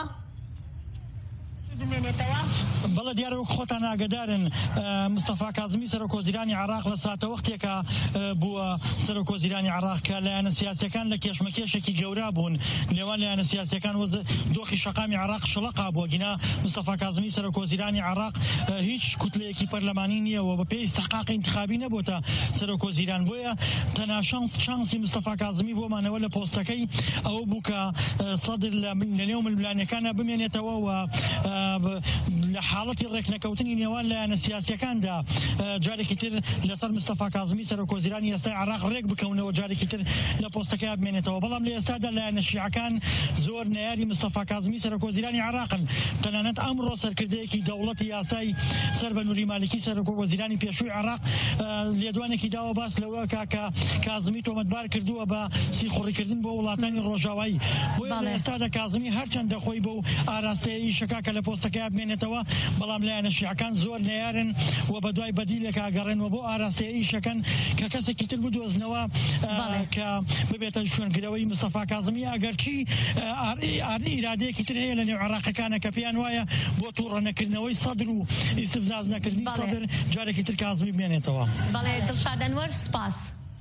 بەڵێ دیارەوە خۆتان ئاگادارن مستەفا کازمی سەرۆکۆزیرانی عێراق لە ساتە وەختێکە بووە سەرۆکۆزیرانی عێراق کە لایەنە سیاسیەکان لە کێشمەکێشێکی گەورە بوون. نێوان لایەنە سیاسیەکان دۆخی شەقامی عێراق شڵەقا بووە. گینا مستەفا کازمی سەرۆکۆزیرانی عێراق هیچ کوتلەیەکی پەرلەمانی نییەوە بە پێی استحقاقی انتخابی نەبووتە سەرۆکۆزیران. بۆیە تەنها شانسی مستەفا کازمی بۆمانەوە لە پۆستەکەی ئەوە بوو کە سەدر لە نێو ململانیەکانە بمێنێتەوە و لە حاڵەتی ڕێکنەکەوتنی نێوان لایەنە سیاسیەکاندا جارێکی تر لەسەر مستەفا کازمی سەرۆکۆزیرانی ئێستای عێراق ڕێک بکەونەوە جارێکی تر لە پۆستەکەی بمێنێتەوە. بەڵام لە ئێستادا لایەنە شیعەکان زۆر نەیاری مستەفا کازمی سەرۆکۆزیرانی عێراقن. تەنانەت ئەمڕۆ سەرکردەیەکی دەوڵەتی یاسای سەر بە نووری مالکی سەرۆکۆزیرانی پێشووی عێراق لێدوانێکی داوە باس لەوە کە کازمی تۆمەتبار کردووە بە سیخوڕیکردن بۆ وڵاتانی ڕۆژاوایی. بۆیە لە ئێستادا کازمی هەرچەندە خۆی بۆ ئاراستەیەی شەکا کە لە پۆستەکەی بمێنێتەوە، بەڵام لایەنە شیعەکان زۆر نەیارن و بە دوای بەدیلێک ئاگەڕێنەوە بۆ ئاراستەیە ئیشەکەن کە کەسێکی تر بدۆزنەوە کە ببێتە شوێنگرەوەی مستەفا کازمی. ئەگەرچی ئیرادەیەکی تر هەیە لە نێو عێراقیەکانە کە پێیان وایە بۆ تووڕەنەکردنەوەی سەدر و ئیستفزاز نەکردنی سەدر جارێکی تر کازمی بمێنێتەوە. بەڵێ دڵشاد ئەنوەر سپاس.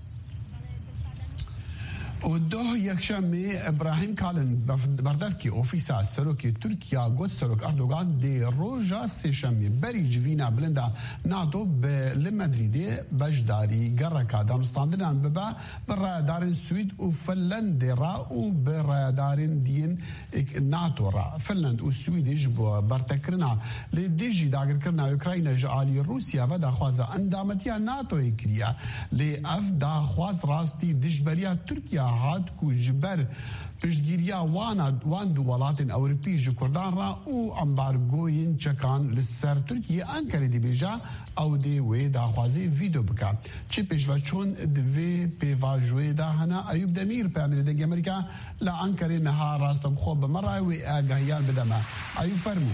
و دو یەکشەمێ ئەبراهیم کالن بەردەفکی ئۆفیسا سەرۆکی تورکیا گوت سەرۆک ئەردۆغان دێ ڕۆژە سێشەمێ بەری جڤینا بلندا ناتۆ لە مەدریدێ بەشداری گەڕەکە دانوستاندنان ببە بە ڕایەدارین سوید و فنلەندێڕا و بە ڕایەدارین دیین ناتۆڕا. فنلەند و سویدیش بووە بەرتەکردنا لێ دێژی داگرکردنا ئوکراینە ژە ئالی رووسیا بە داخوازە ئەندامەتیە ناتۆی کریە. لێ ئەف داخواز ڕاستی دژبەریە تورکیا هات کو جبر پشتگیریە وان دوو وڵاتین ئەوروپی ji Kurdan را û embargoyên çekan li ser Tirkiye Ankara'yê dibêje ew dê wê daxwazî vîdeo bike. Çi pêşveçûn di vê pêvajoyê de hene Eyûb Demîr Peyamêrê Dengê Amerîka li Ankara'yê niha rastexwe bi me rayê wê agahiyan bide me. Eyûb fermû.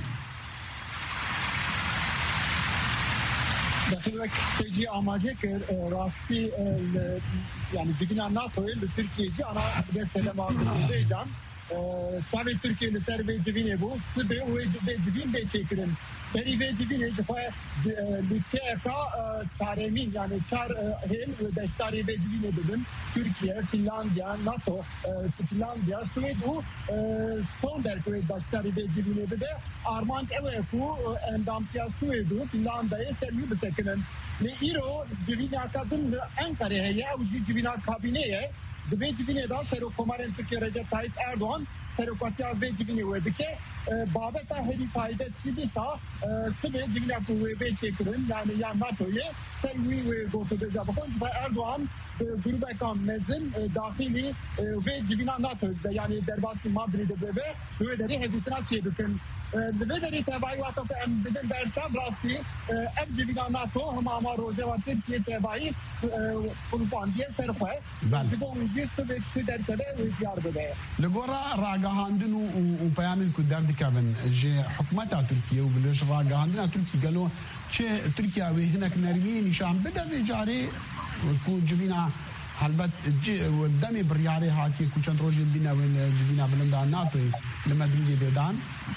داخل تجي آماده که راستی یعنی دیگه ناتوی لترکیه جی آنا به سلام بیجان تابع ترکیه لسر به دیوینه بود سبب و به دیوین به چکرن دریوی دیوینه دفعه لوتیکا چارمین یعنی چار هل و دشتاری دیوینه بدن ترکیه، فنلاندیا، ناتو، فنلاندیا، سوئد و سوندر که دشتاری دیوینه بده آرمان اوه کو اندامتیا سوئد و فنلاندیا سریع بسکنن. لیرو دیوینه کدوم انکاره هیا و دیوینه کابینه دبی دیوینه دا سر کمرن ترکیه رجب طایب اردوغان سر کاتیا به دیوینه وده که بابتا هری فایده چیزا سبب دیوینه کوه به چکرن یعنی یا ناتویه سری و گفته بجا بخون و اردوغان گروه کام مزن داخلی و دیوینه ناتو یعنی درباسی مادرید ببه و دری هدیتنا چی بکن به دری تبایی وقتا که ام بدن برتاب راستی اب دیوینه ناتو هم آما روزه و ترکیه تبایی قلوباندیه سرخواه دیگه اونجی سبب که در تبه و دیار بده لگورا راگاهاندن و پیامین که درد کردن جه حکومتا ترکیه و بلش راگاهاندن ترکیه گلو چه ترکیه و هنک نرمی نشان بده به جاری کو جوینا البته دمی بریاره هاتی کو چند روز دینا و جوینا بلندان ناتو لمدرید بدان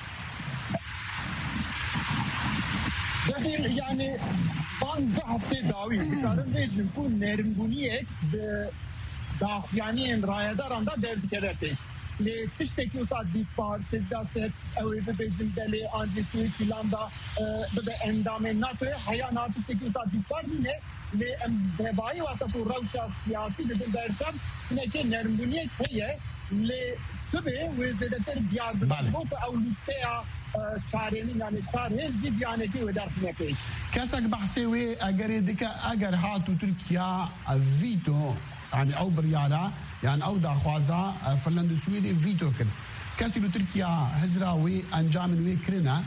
مثل یعنی بان دو هفته داوی بکارم بیشتر کو نرمگونیه داخیانی این رایداران دا درد کرده لی تشتکی اصلا دیپار سجدا سر اوی بیشتر دلی آنجی سوی فیلاندا به اندام ناتوی حیا ناتو تشتکی اصلا دیپار نینه لی دبایی وقتا کو روشا سیاسی دل برتم اینه که نرمگونیه کهیه لی سبه و زیادتر بیار بکنه که اولوستیا چارمی یعنی چار هیچ دیگه کی و درک نکیش. کسک بحثی و اگر هاتو ترکیه ویتو يعني او بريالا يعني او داخوازا فنلند السويدي فيتو كن كاسي تركيا هزراوي انجام وي كرنا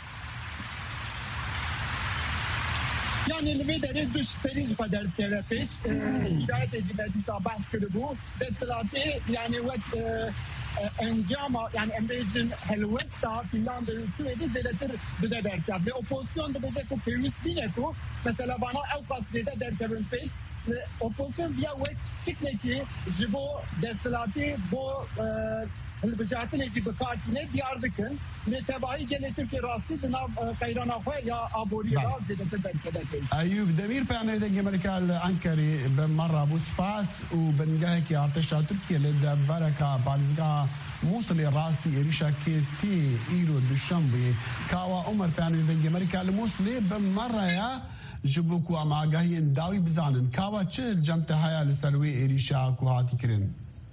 يعني اللي بدأ دوش تريد قدر تلفيش إدارة الجمهورية بحث كده دستلاتي يعني وقت انجام يعني امریکن هلوستا فنلاند و سوئد زیادتر بده برکت به اپوزیسیون بده که پیوست بینه که مثلا بنا اوقات زیاده در کبن پیش اپوزیسیون بیا وقت تکنیکی جبو دستلاتی بو البجاتنی که بکارتینه دیار بکن لتبایی گلتر که راستی دناب قیران آخواه یا آبوری را زیادتر برکت ایوب دمیر پیامه دنگ امریکا انکاری به مرة بو سپاس و بنگاه که ارتشا ترکیه لده ورکا بالزگاه موصل راستی ایریشا که تی ایرو دوشنبه کاوا عمر پیامه دنگ امریکا الموصله به مرة یا جبو کو آماگاهی داوی بزانن کاوا چه جمته هیا لسلوی ایریشا کو هاتی کرن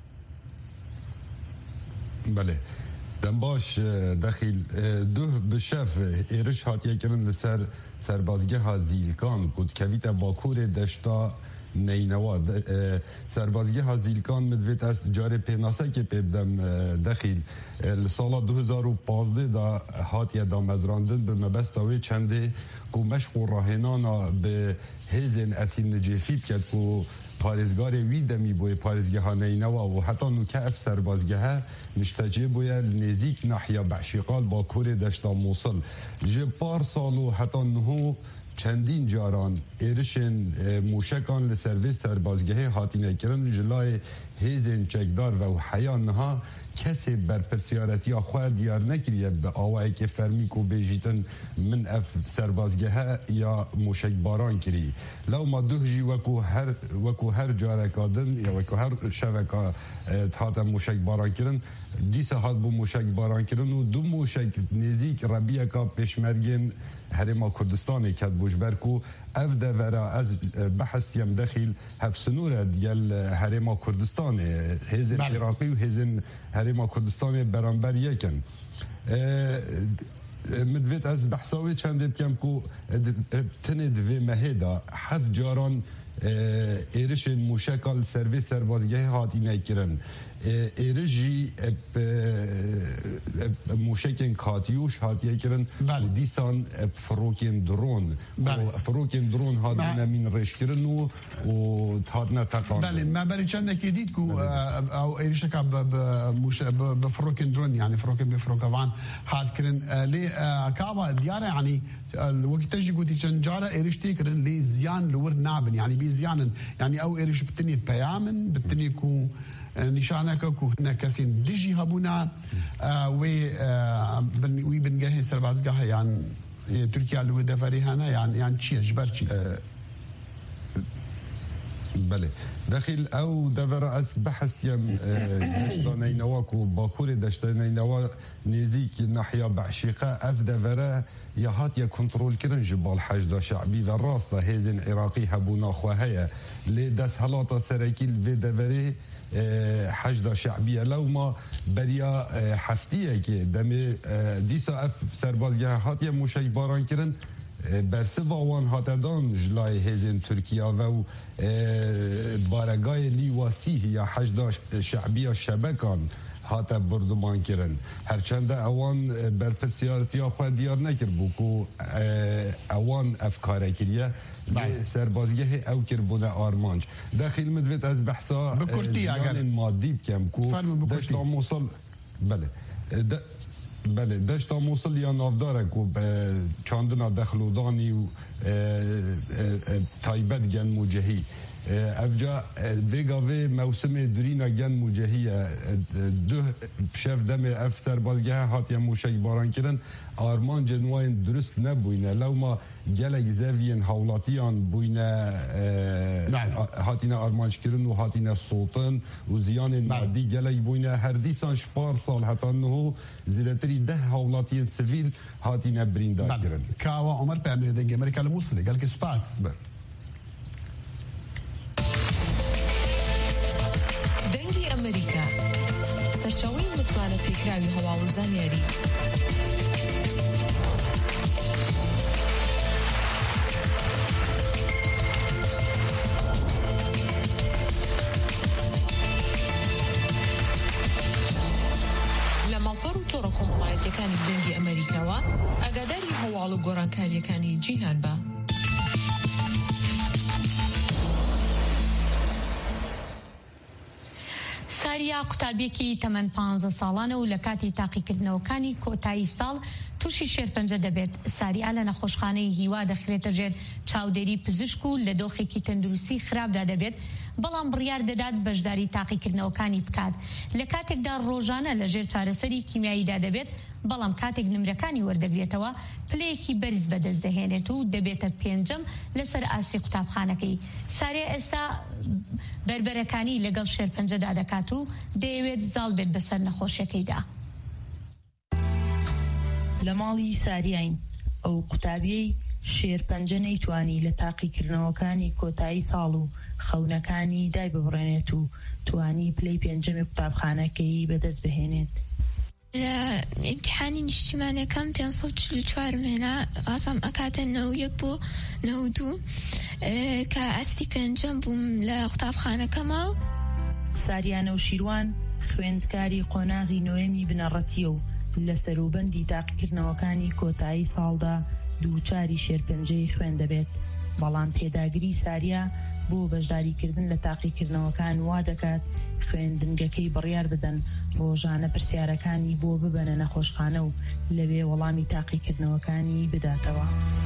بله دم باش داخل دو بشف ایرش هاتیه کرن لسر سربازگاه زیلکان کود کویت باکور دشتا نینوا سربازگاه زیلکان مدویت از جاره پیناسه که پیبدم داخل سال 2015 دا هاتیه دا مزراندن به مبستاوی چنده کو مشق و راهنانا به هزن اتین نجیفید کد کو پارزگار وی دمی بوی پارزگاه ها نینوا و حتی نوکه اف سربازگاه نشتجه بوی نزیک ناحیه بحشیقال با کور دشتا موصل جه پار سالو حتی نهو چندین جاران ایرشن موشکان لسرویس سربازگاه هاتینه کرن جلای هیزن چکدار و حیان ها کسی بر پرسیارتی خود دیار نکریه به آوایی که فرمیکو بیجیتن من اف سربازگاه یا موشک باران کری لو ما دوهجی وکو هر جارکادن یا وکو هر شبکا هاتا موشک باران کرن دیسه هات بو موشک باران کرن و دو موشک نزیک ربیه که پیشمرگین هرما کردستانی کد بوش برکو اف ده ورا از بحث یم داخل هف سنوره دیل هرما کردستان هزن عراقی و هزن هرما کردستان برانبر یکن مدویت از بحثاوی چنده بکم که تند و مهدا حد جاران ایرش موشکال سرویس سربازگاه هاتی نکرن ایرجی موشکین کاتیوش هاتی کرن و دیسان فروکین درون فروکین درون هاتی نمین رش کرن و هاتی نتقان بله ما برای چند که دید که او ایرش که به فروکین درون یعنی فروکین به فروکوان هات کرن لی کابا دیاره یعنی وقت تجي قلتي شنجارة إيرش تكرن لي زيان لور نابن يعني بي زيان يعني أو إيرش بتني بيامن بتني كو نشانك كو هنا كاسين ديجي هبونا وي بنجهز سربازجاه يعني تركيا لو دفري هنا يعني شيء جبرتي بله داخل او دفر اس بحث يم دشتاني نواك وباكور دشتاني نوا نزيك ناحيه بعشيقه اف دفره يا هات يا كنترول كرن جبال حشد شعبي والراسته هيزن عراقي هبونا خواهيا لدس هلاطه سراكيل في دفره حشد شعبية لو ما بريا حفتية كي دمي ديسا اف سربازگاه هات يا مشي باران كرن برسوا وان هاتدان جلای هزین ترکیه و بارگای لیواسی یا حشد شعبی شبکان هات بردمان کرن هرچند اوان برپسیارتی خود دیار نکر بوکو اوان افکاره کریه سربازگه او کربونه آرمانج داخل مدوید از بحثا جان مادی بکم کو دشت موصل بله دشت موصل یا نافداره کو چاندنا دخلودانی و تایبت گن موجهی افجا دیگاوی موسم دورینا گن موجهی دو شف دم افتر بازگه هات یا موشک باران کرن آرمان جنواین درست نبوینه لو ما گلک زوین حولاتیان بوینه هاتینا آرمانش کرن و هاتینا صوتن و زیان مادی گلک بوینه هر دیسان شپار سال حتی نهو زیرتری 10 حولاتیان سویل هاتینا بریندا کرن کاوا عمر پیامیر دنگ امریکا الموصلی گل که سپاس دەنگی ئەمریکا سەرچاوەی متمانە پێکراوی هەواڵوزانیاری لە ماڵپەڕ و تۆڕە کۆمەڵایەتیەکانی دەنگی ئەمریکاوە ئاگاداری هەواڵ و گۆڕانکاریەکانی جیهان بە. ساریا قوتابیەکی تەمەن 15 ساڵانە و لە کاتی تاقیکردنەوەکانی کۆتایی ساڵ تووشی شێرپەنجە دەبێت. ساریا لە نەخۆشخانەی هیوا دەخرێتە ژێر چاودێری پزیشک و لە دۆخێکی تەندروستی خراپدا دەبێت بەڵام بڕیار دەدات بەشداری تاقیکردنەوەکانی بکات. لە کاتێکدا ڕۆژانە لە ژێر چارەسەری کیمیاییدا دەبێت بەڵام کاتێک نمرەکانی وەردەگرێتەوە پلەیەکی بەرز بەدەست دەهێنێت و دەبێتە پێنجەم لەسەر ئاسی قوتابخانەکەی. سارێ ئێستا بربەرەکانی لەگەڵ شێرپەنجەدا دەکات و دەیەوێت زاڵ بێت بەسەر نەخۆشیەکەیدا. لە ماڵی ساریاین ئەو قوتابیەی شێرپەنجە نەیتوانی لە تاقیکردنەوەکانی کۆتایی ساڵ و خەونەکانی دای ببڕێنێت و توانی پلەی پێنجەمی قوتابخانەکەی بەدەست بهێنێت. لە ئیمتیحانی نیشتیمانیەکەم 544 هێنا ئاسام ئەکاتە 91 بۆ 92 کە ئەستی پێنجەم بووم لە قوتابخانەکەمە. ساریانە و شیروان خوێندکاری قۆناغی نوێمی بنەڕەتیە و لە سەروبەندی تاقیکردنەوەکانی کۆتایی ساڵدا دووچاری شێرپەنجەی خوێن دەبێت بەڵام پێداگیری ساریا بۆ بەشداریکردن لە تاقیکردنەوەکان وا دەکات خوێندنگەکەی بڕیار بدەن ڕۆژانە پرسیارەکانی بۆ ببەنە نەخۆشخانە و لەوێ وەڵامی تاقیکردنەوەکانی بداتەوە.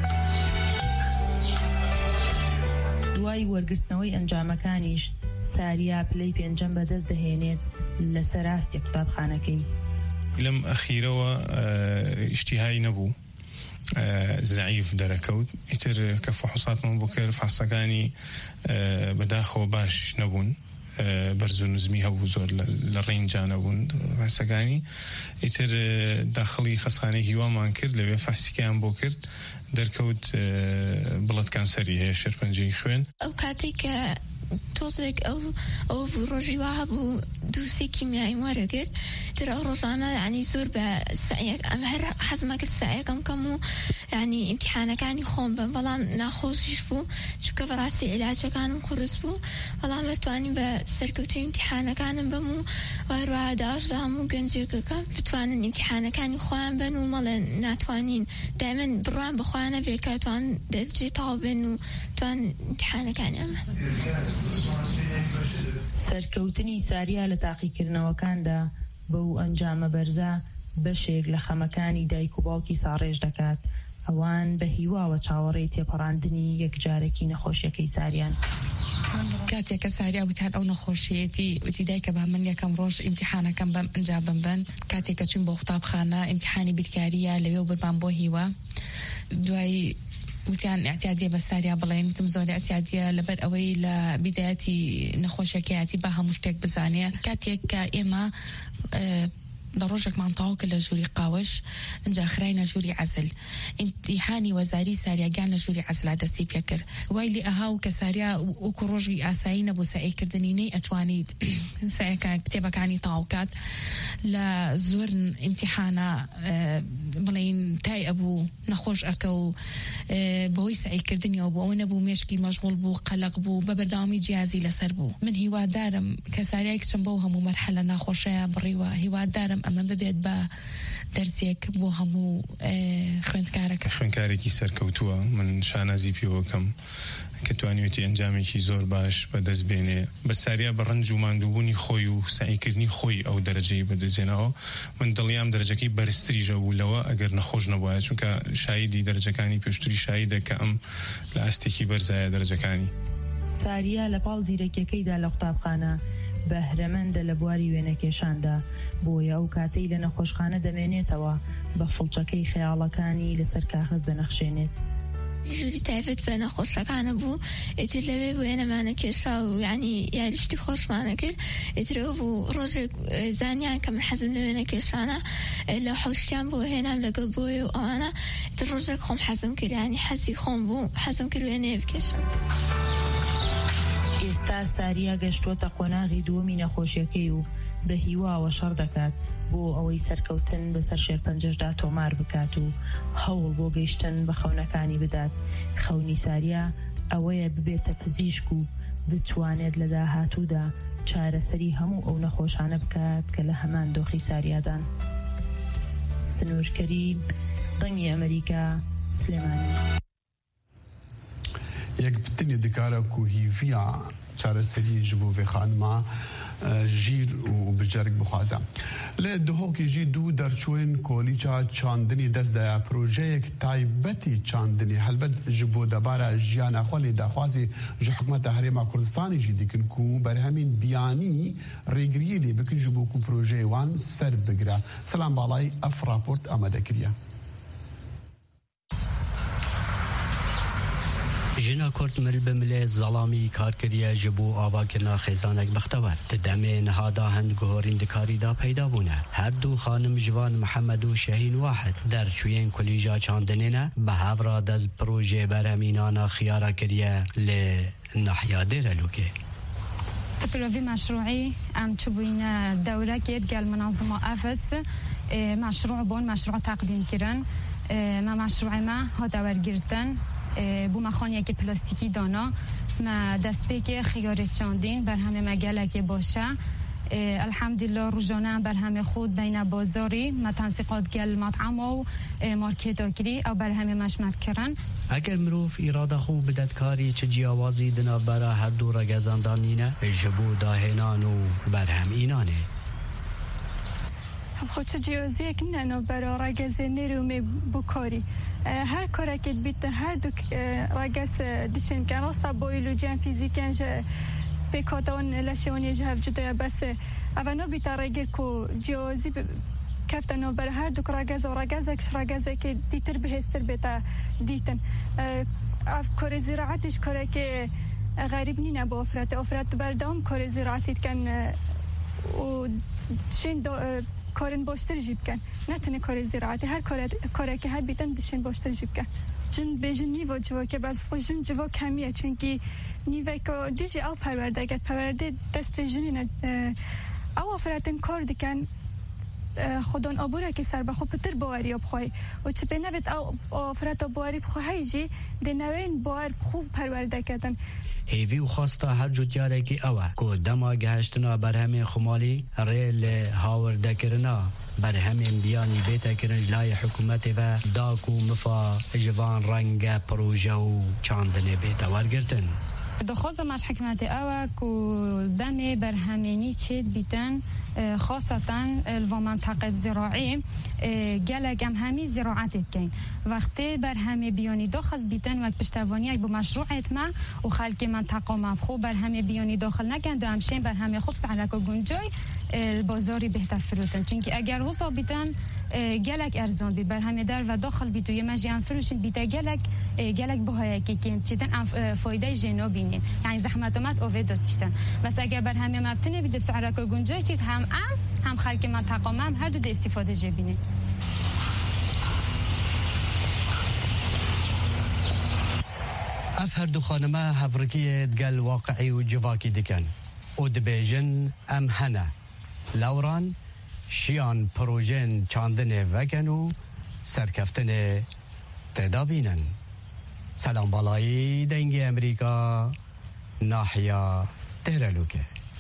دوای وەرگرتنەوەی ئەنجامەکانیش ساریا پلەی پێنجەم بەدەست دەهێنێت لەسەر ئاستی قوتابخانەکەی. لەم ئەخیرەوە ئیشتیهایی نەبوو زعیف دەرەکەوت ئیتر کە فحوساتمان بۆ کرد فحسەکانی بەداخەوە باش نەبوون بەرز و نزمی هەبوو زۆر لە ڕێنجا نەبوون فحسەکانی ئیتر داخڵی خەستخانەی هیوامان کرد لەوێ فحسیکیان بۆ کرد دەرکەوت بڵەت کانسەری هەیە شێرپەنجەی خوێن. ئەو کاتێک کە تۆزێک ئەو ڕۆژی وا هەبوو دووسێ کیمیایی وەرەگرت تر ئەو ڕۆژانە ینی زۆر بە سعیەک ئەم هەر حەزمە کرد سعیەکەم کەم و ینی ئیمتیحانەکانی خۆم بم بەڵام ناخۆشیش بوو چونکە بەڕاستی عیلاجەکانم قورس بوو بەڵام بتوانین بە سەرکەوتوی ئیمتیحانەکانم بم و هەروەها داش لە هەموو گەنجێکەکەم بتوانن ئیمتیحانەکانی خۆیان بن و مەڵێ ناتوانین دایمەن بڕوان بەخۆیانە بێ کە توان دەستجێ تاو بن و توان ئیمتیحانەکانی ئەمە. سەرکەوتنی ساریا لە تاقیکردنەوەکاندا بەو ئەنجامە بەرزە بەشێک لە خەمەکانی دایک و باوکی ساڕێژ دەکات ئەوان بە هیواوە چاوەڕێی تێپەڕاندنی یەکجارێکی نەخۆشیەکەی ساریان. کاتێککە ساریا وتان ئەو نەخۆشیەتی وتی دایکە با من یەکەم ڕۆژ ئیمتیحانەکەم بەم ئەنجام بن کاتێککە چون بۆ قوتابخانە ئیمتیحانی بیرکاریە لەوێ و بربان بۆ هیوا دوای وتیان اعتیادیە بە ساریا بڵێن وتم زۆر اعتیادیە لەبەر ئەوەی لە بیدایەتی نەخۆشیەکەیەتی بە هەموو شتێک بزانێ کاتێک کە ئێمە لە ڕۆژێکمان تاو کە لە ژووری قاوەش ئەنجا خراینە ژووری عەزل ئیمتیحانی وەزاری ساریاگان لە ژووری عەزلا دەستی پێ کرد وای لێ ئەهاو کە ساریا وەکو ڕۆژی ئاسایی نەبوو سەعیکردنی نەی ئەتوانیت سەعیەکە کتێبەکانی تاوکات لە زۆر ئیمتیحانە بڵێن تای ئەبوو نەخۆش ئەکە و بەهۆی سەعیکردنیەوە بوو ئەوە نەبوو مێشکی مەشغوڵ بوو قەلق بوو بە بەردەوامی جیازی لەسەر بوو من هیوادارم کە ساریای کچم بەو هەموو مەرحەلە ناخۆشەیە بڕیوە هیوادارم ئەمە ببێت بە دەرسێک بۆ هەموو خوێندکارێکی سەرکەوتووە من شانازی پێوەکەم کە توانیوێتی ئەنجامێکی زۆر باش بەدەست بێنێ بە ساریا بە ڕەنج و ماندووبوونی خۆی و سعیکردنی خۆی ئەو دەرەجەی بەدەستێنەوە من دڵیام دەرەجەکەی بەرزتریژە بوو لەوە ئەگەر نەخۆش نەبووە چونکە شایدی دەرەجەکانی پێشتری شایدە کە ئەم لە ئاستێکی بەرزایە دەرەجەکانی ساریا لە پاڵ زیرەکیەکەیدا لە قوتابخانە بەهرەمەندە لە بواری وێنەکێشاندا بۆیە ئەو کاتەی لە نەخۆشخانە دەمێنێتەوە بە فڵچەکەی خەیاڵەکانی لەسەر کاغذ دەنەخشێنێت ژووری تایبەت بە نەخۆشەکانە بوو ئیتر لەوێ وێنەمانە کێشا و یعنی یاریشتی خۆشمانە کرد ئیترەوە بوو ڕۆژێک زانیان کە من حەزم لە وێنە کێشانە لە حوشتیان بۆ هێنام لەگەڵ بۆیە و ئەوانە ئیتر ڕۆژێک خۆم حەزم کرد ینی حەزی خۆم بوو حەزم کرد وێنەیە بکێشم ئێستا ساریا گەشتووەتە قۆناغی دووەمی نەخۆشیەکەی و بە هیواوە شەڕ دەکات بۆ ئەوەی سەرکەوتن بەسەر شێرپەنجەشدا تۆمار بکات و هەوڵ بۆ گەیشتن بە خەونەکانی بدات خەونی ساریا ئەوەیە ببێتە پزیشک و بتوانێت لە داهاتوودا چارەسەری هەموو ئەو نەخۆشانە بکات کە لە هەمان دۆخی ساریادان سنوورکەری دەنگی ئەمریکا سلێمانی یەک بتنی دکارە کو هیڤیا چارەسەری ji bo vê xanima jîr û bicerek bixwaze. Lê dihokê jî dû derçûyên kolîça çandinî dest daya projeyek taybetî çandinî helbet ji bo debara jiyana xwe lê daxwazê ji hikûmeta Herêma Kurdistanê jî dikin ku berhemên biyanî rêgiriyê lê bikin ji bo ku projeyê wan ser bigire. Selam balayî ev raport amade kiriye. جنا کورد مل بمله زلامی کارکریه جبو آواکرنا خزانک بختور تدمه نهادا هند گهورین دکاری دا پیدا بونه هر دو خانم جوان محمد و شهین واحد در چوین کلیجا چاندنینه به هفرا دز پروژه برهمینانا خیارا کریه لنحیا دیر لوکه تبلوفي مشروعي ام تشوين دولة كيد قال منظمة أفس مشروع بون مشروع تقديم كيرن ما مشروع ما هذا ورقرتن بو مخانیه که پلاستیکی دانا ما دست که خیاره چاندین بر همه مگله که باشه الحمدلله روزانه بر همه خود بین بازاری ما تنسیقات گل مطعم و مارکت آگری او بر همه مشمت کرن اگر مروف اراده خوب بددکاری چه جیاوازی دنا برا هر دو را گزاندانینه جبو داهنان و بر هم اینانه خود چه جیازی که نه برا را گزینی رو می بکاری هر کاری که بیت هر دو راجس دشن کن راستا بیولوژی فیزیکن ج بکاتون لشونی جهف جدا بس اونا بیت راجر کو جیازی کفتنو بر هر دو راجز و راجزک راجزه که دیتر بهستر بیت دیتن کار زراعتش کاری که غریب نی نبا افراد بردام کار زراعتی کن و شین کارن باشتر جیب کن نه تنها کار زراعتی هر کاری که هر بیتن دشن باشتر جیب کن جن بجن نیو جوا که باز جن جوا کمیه چونکی نیو که دیجی او پرورده دست جنین او افراتن کار دکن خودان آبوره که سر بخو پتر باوری بخوای و چه به نوید او افرات باوری بخوای جی دنوین باور خوب پرورده کردن هیوی و خواستا هر جو دیارکی اوه که دما گهشتنا بر همین خمالی ریل هاورده کرنا بر همین بیانی بیتا کرنج لای حکومت و داکو مفا جوان رنگ پروژه و چاندنه بیتا ورگرتن دخوز مش حکمت اوه که دم برهمینی چید بیتن خاصة المنطقة الزراعية جالك أم همي زراعات كين وقتی بر همه بیانی داخل بیتن وقت پشتوانی یک با مشروعیت ما و خلق منطقه ما خوب بر همه بیانی داخل نکند و همشین بر همه خوب سعلک و گنجای بازاری بهتر فروتن چونکه اگر حساب بیتن جالك أرزان ببرهم دار و داخل بیتو یه مجیان فروشن بیتا جالك بهایی که کن چیتن فایده جنوبینه یعنی زحمتات اوید چیتن بس اگر برهم مبتنی بیت سعرک گنجش چیت هم خلق منطقه هم هر دو استفاده جبینه. أفهر دخانما هفركية تقال واقعي وجواكي دكان ودبيجن أم هنا لوران شيان بروجين چاندن وگنو سركفتن تدابينن سلام بالاي دنگي أمريكا ناحية تهرلوكي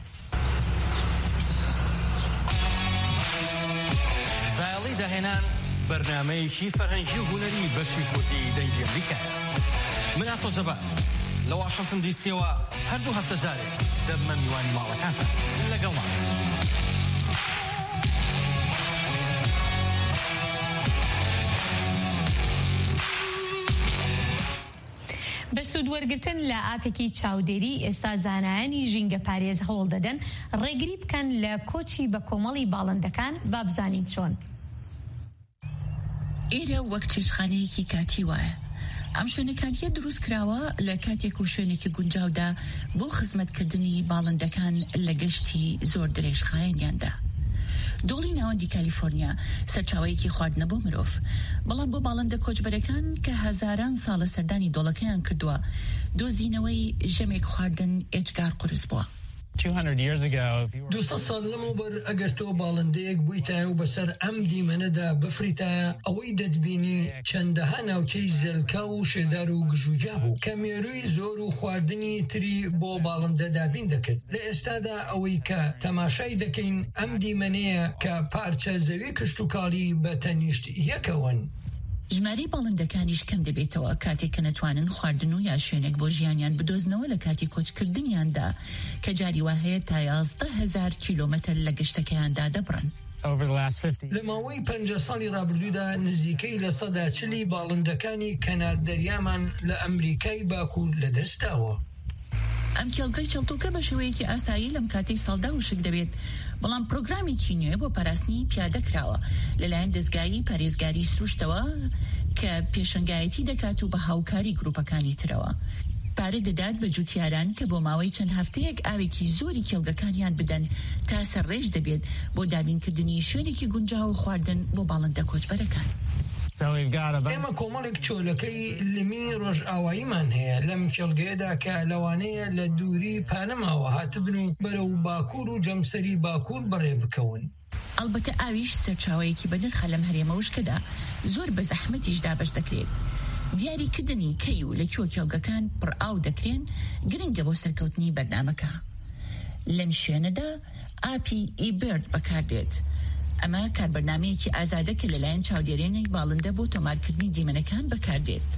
زايلي دهنان برنامجي فرنجي هنري بشي كورتي دنگي أمريكا من أصل زبا لو واشنطن دي سي هردو هفتزاري دب من يواني مالكانتا لقلنا بەسوود وەرگرتن لە ئاپێکی چاودێری ئێستا زانایانی ژینگە پارێز هەوڵ دەدەن ڕێگری بکەن لە کۆچی بە کۆمەڵی باڵندەکان با بزانین چۆن. ئێرە وەک چێشخانەیەکی کاتی وایە. ئەم شوێنەکانیە دروست کراوە لە کاتێک و شوێنێکی گونجاودا بۆ خزمەتکردنی باڵندەکان لە گەشتی زۆر درێژخایەنیاندا. دۆڵی ناوەندی کالیفۆرنیا سەرچاوەیەکی خواردنە بۆ مرۆڤ بەڵام بۆ باڵندە کۆچبەرەکان کە هەزاران ساڵە سەردانی دۆڵەکەیان کردووە دۆزینەوەی ژەمێک خواردن ئێجگار قورس بووە. 200 سال لەمەوبەر ئەگەر تۆ باڵندەیەک بوویتایە و بەسەر ئەم دیمەنەدا بفریتایە ئەوەی دەتبینی چەندەها ناوچەی زەلکا و شێدار و گژوجا بوو کە مێرووی زۆر و خواردنی تری بۆ باڵندە دابین دەکرد. لە ئێستادا ئەوەی کە تەماشای دەکەین ئەم دیمەنەیە کە پارچە زەوی کشت و کاڵی بە تەنیشت یەکەون. ژمارەی باڵندەکانیش کەم دەبێتەوە کاتێک کە نەتوانن خواردن و یا شوێنێک بۆ ژیانیان بدۆزنەوە لە کاتی کۆچکردنیاندا کە جاری وهەیە تا 11,000 کیلۆمەتر لە گشتەکەیاندا دەبڕن. لە ماوەی 50 ساڵی ڕابردوودا نزیکەی لە 140 باڵندەکانی کەنار دەریامان لە ئەمریکای باکوور لەدەستاوە. ئەم کێڵگەی چەڵتوکە بە شێوەیەکی ئاسایی لەم کاتەی ساڵدا وشک دەبێت بەڵام پرۆگرامێکی نوێ بۆ پاراستنی پیادە کراوە لەلایەن دەستگای پارێزگاری سروشتەوە کە پێشنگایەتی دەکات و بە هاوکاری گروپەکانی ترەوە پارە دەدات بە جوتیاران کە بۆ ماوەی چەند هەفتەیەک ئاوێکی زۆری کێڵگەکانیان بدەن تا سەرڕێژ دەبێت بۆ دابینکردنی شوێنێکی گونجاو و خواردن بۆ باڵندە کۆچبەرەکان. ئێمە کۆمەڵێک چۆلەکەی لمی ڕۆژئاواییمان هەیە لەم کێڵگەیەدا کە لەوانەیە لە دووری پانەماوە هاتبن و بەرەو باکوور و جەمسەری باکوور بەڕێ بکەون. ئەلبەتە ئاویش سەرچاوەیەکی بە نرخە لەم هەرێمە وشکەدا زۆر بە زەحمەتیشدا بەش دەکرێت. دیاریکردنی کەی و لە کێو کێڵگەکان پڕ ئاو دەکرێن گرنگە بۆ سەرکەوتنی بەرنامەکە. لەم شوێنەدا ئاپی ئیبرد بەکاردێت. ئەمە کاربەرنامەیەکی ئازادە کە لەلایەن چاودێرێنێک باڵندە بۆ تۆمارکردنی دیمەنەکان بەکاردێت.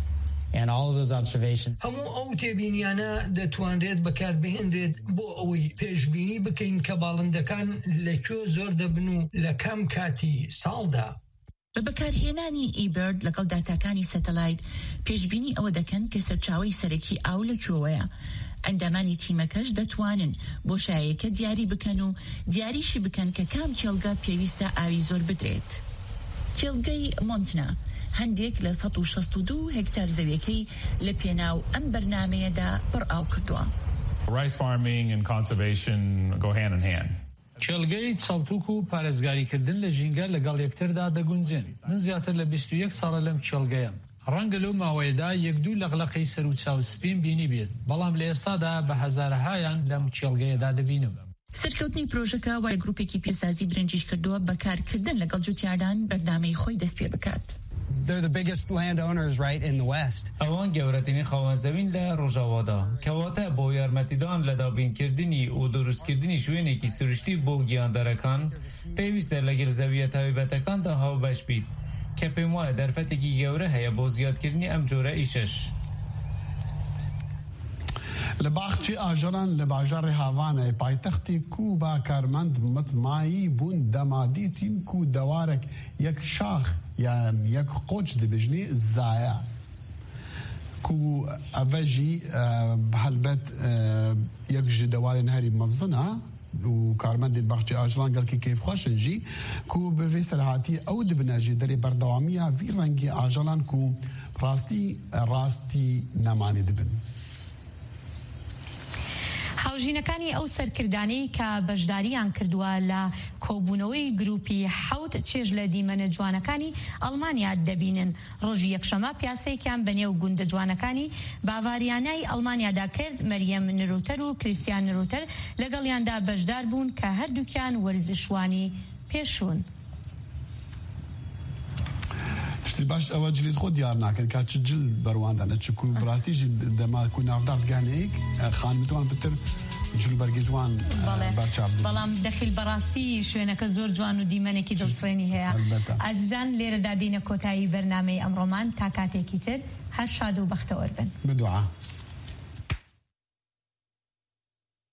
هەموو ئەو تێبینیانە دەتوانرێت بەکاربهێنرێت بۆ ئەوەی پێشبینی بکەین کە باڵندەکان لەکوێ زۆر دەبن و لە کام کاتی ساڵدا. بە بەکارهێنانی ئیبرد لەگەڵ داتاکانی سەتەلایت پێشبینی ئەوە دەکەن کە سەرچاوەی سەرەکی ئاو لەکوێوەیە. ئەندامانی تیمەکەش دەتوانن بۆ شایەکە دیاری بکەن و دیاریشی بکەن کە کام کێڵگە پێویستە ئاوی زۆر بدرێت. کێڵگەی مۆنتنا هەندێک لە 162 هێکتار زەویەکەی لە پێناو ئەم بەرنامەیەدا پڕ ئاو کردووە. Rice farming and conservation go hand in hand. کێڵگەی چەڵتوک و پارێزگاریکردن لە ژینگە لەگەڵ یەکتردا دەگونجێن. من زیاتر لە 21 ساڵە لەم کێڵگەیەم. ڕەنگە لەو ماوەیەدا یەک دوو لەغلەقەی سەر و چاو سپین بینی بێت بەڵام لە ئێستادا بە هەزارەهایان لەم کێڵگەیەدا دەبینم. سەرکەوتنی پرۆژەکە وای گروپێکی پیرسازی برنجیش کردووە بەکارکردن لەگەڵ جوتیاران بەرنامەی خۆی دەست پێ بکات. They're the biggest landowners right in the west. ئەوان گەورەترین خاوەنزەوین لە ڕۆژاوادا کەواتە بۆ یارمەتیدان لە دابینکردنی و دروستکردنی شوێنێکی سروشتی بۆ گیاندەرەکان پێویستە لەگەڵ زەویە تایبەتەکاندا هاوبەش بیت کە پێم وایە دەرفەتێکی گەورە هەیە بۆ زیادکردنی ئەم جۆرە ئیشەش. لە باخچی ئاژەڵان لە باژارێ هاوانە پایتەختی کوبا کارمەند متمایی بوون دەمادیتین کو دەوارێک یەک شاخ یان یەک قۆچ دەبژنی زایە کو ئەڤەژی هەلبەت یەک ژ دەوارێ نهری مەزنە وكارمند البخشي اجلان قال كيف خوشنجي كو بفيسر هاتي او دبناجي دري بردواميه في رنگي اجلان كو راستي نماني دبن. هاوژینەکانی ئەو سەرکردانەی کە بەشداریان کردووە لە کۆبوونەوەی گروپی حەوت چێژ لە دیمەنە جوانەکانی ئەڵمانیا دەبینن. ڕۆژی یەکشەمە پیاسەیەکیان بەنێو گوندە جوانەکانی باڤاریانای ئەڵمانیادا کرد. مەریەم نروتەر و کریستیان نروتەر لەگەڵیاندا بەشدار بوون کە هەردووکیان وەرزشوانی پێشون. باش ئەوە جلید خۆ دیار ناکەن کا چ جل بەرواندا نەچکو براسیژی دەما کو نافدار گانەیەک خانمتوان بتر جل بەرگێتوان بەرچاو بەڵام دەخیل بەڕاستی شوێنەکە زۆر جوان و دیمەنێکی دڵفڕێنی هەیە. ئازیزان لێرەدا دێنە کۆتایی بەرنامەی ئەمڕۆمان تا کاتێکی تر هەر شاد و بەختەوەر بن. بدوعا.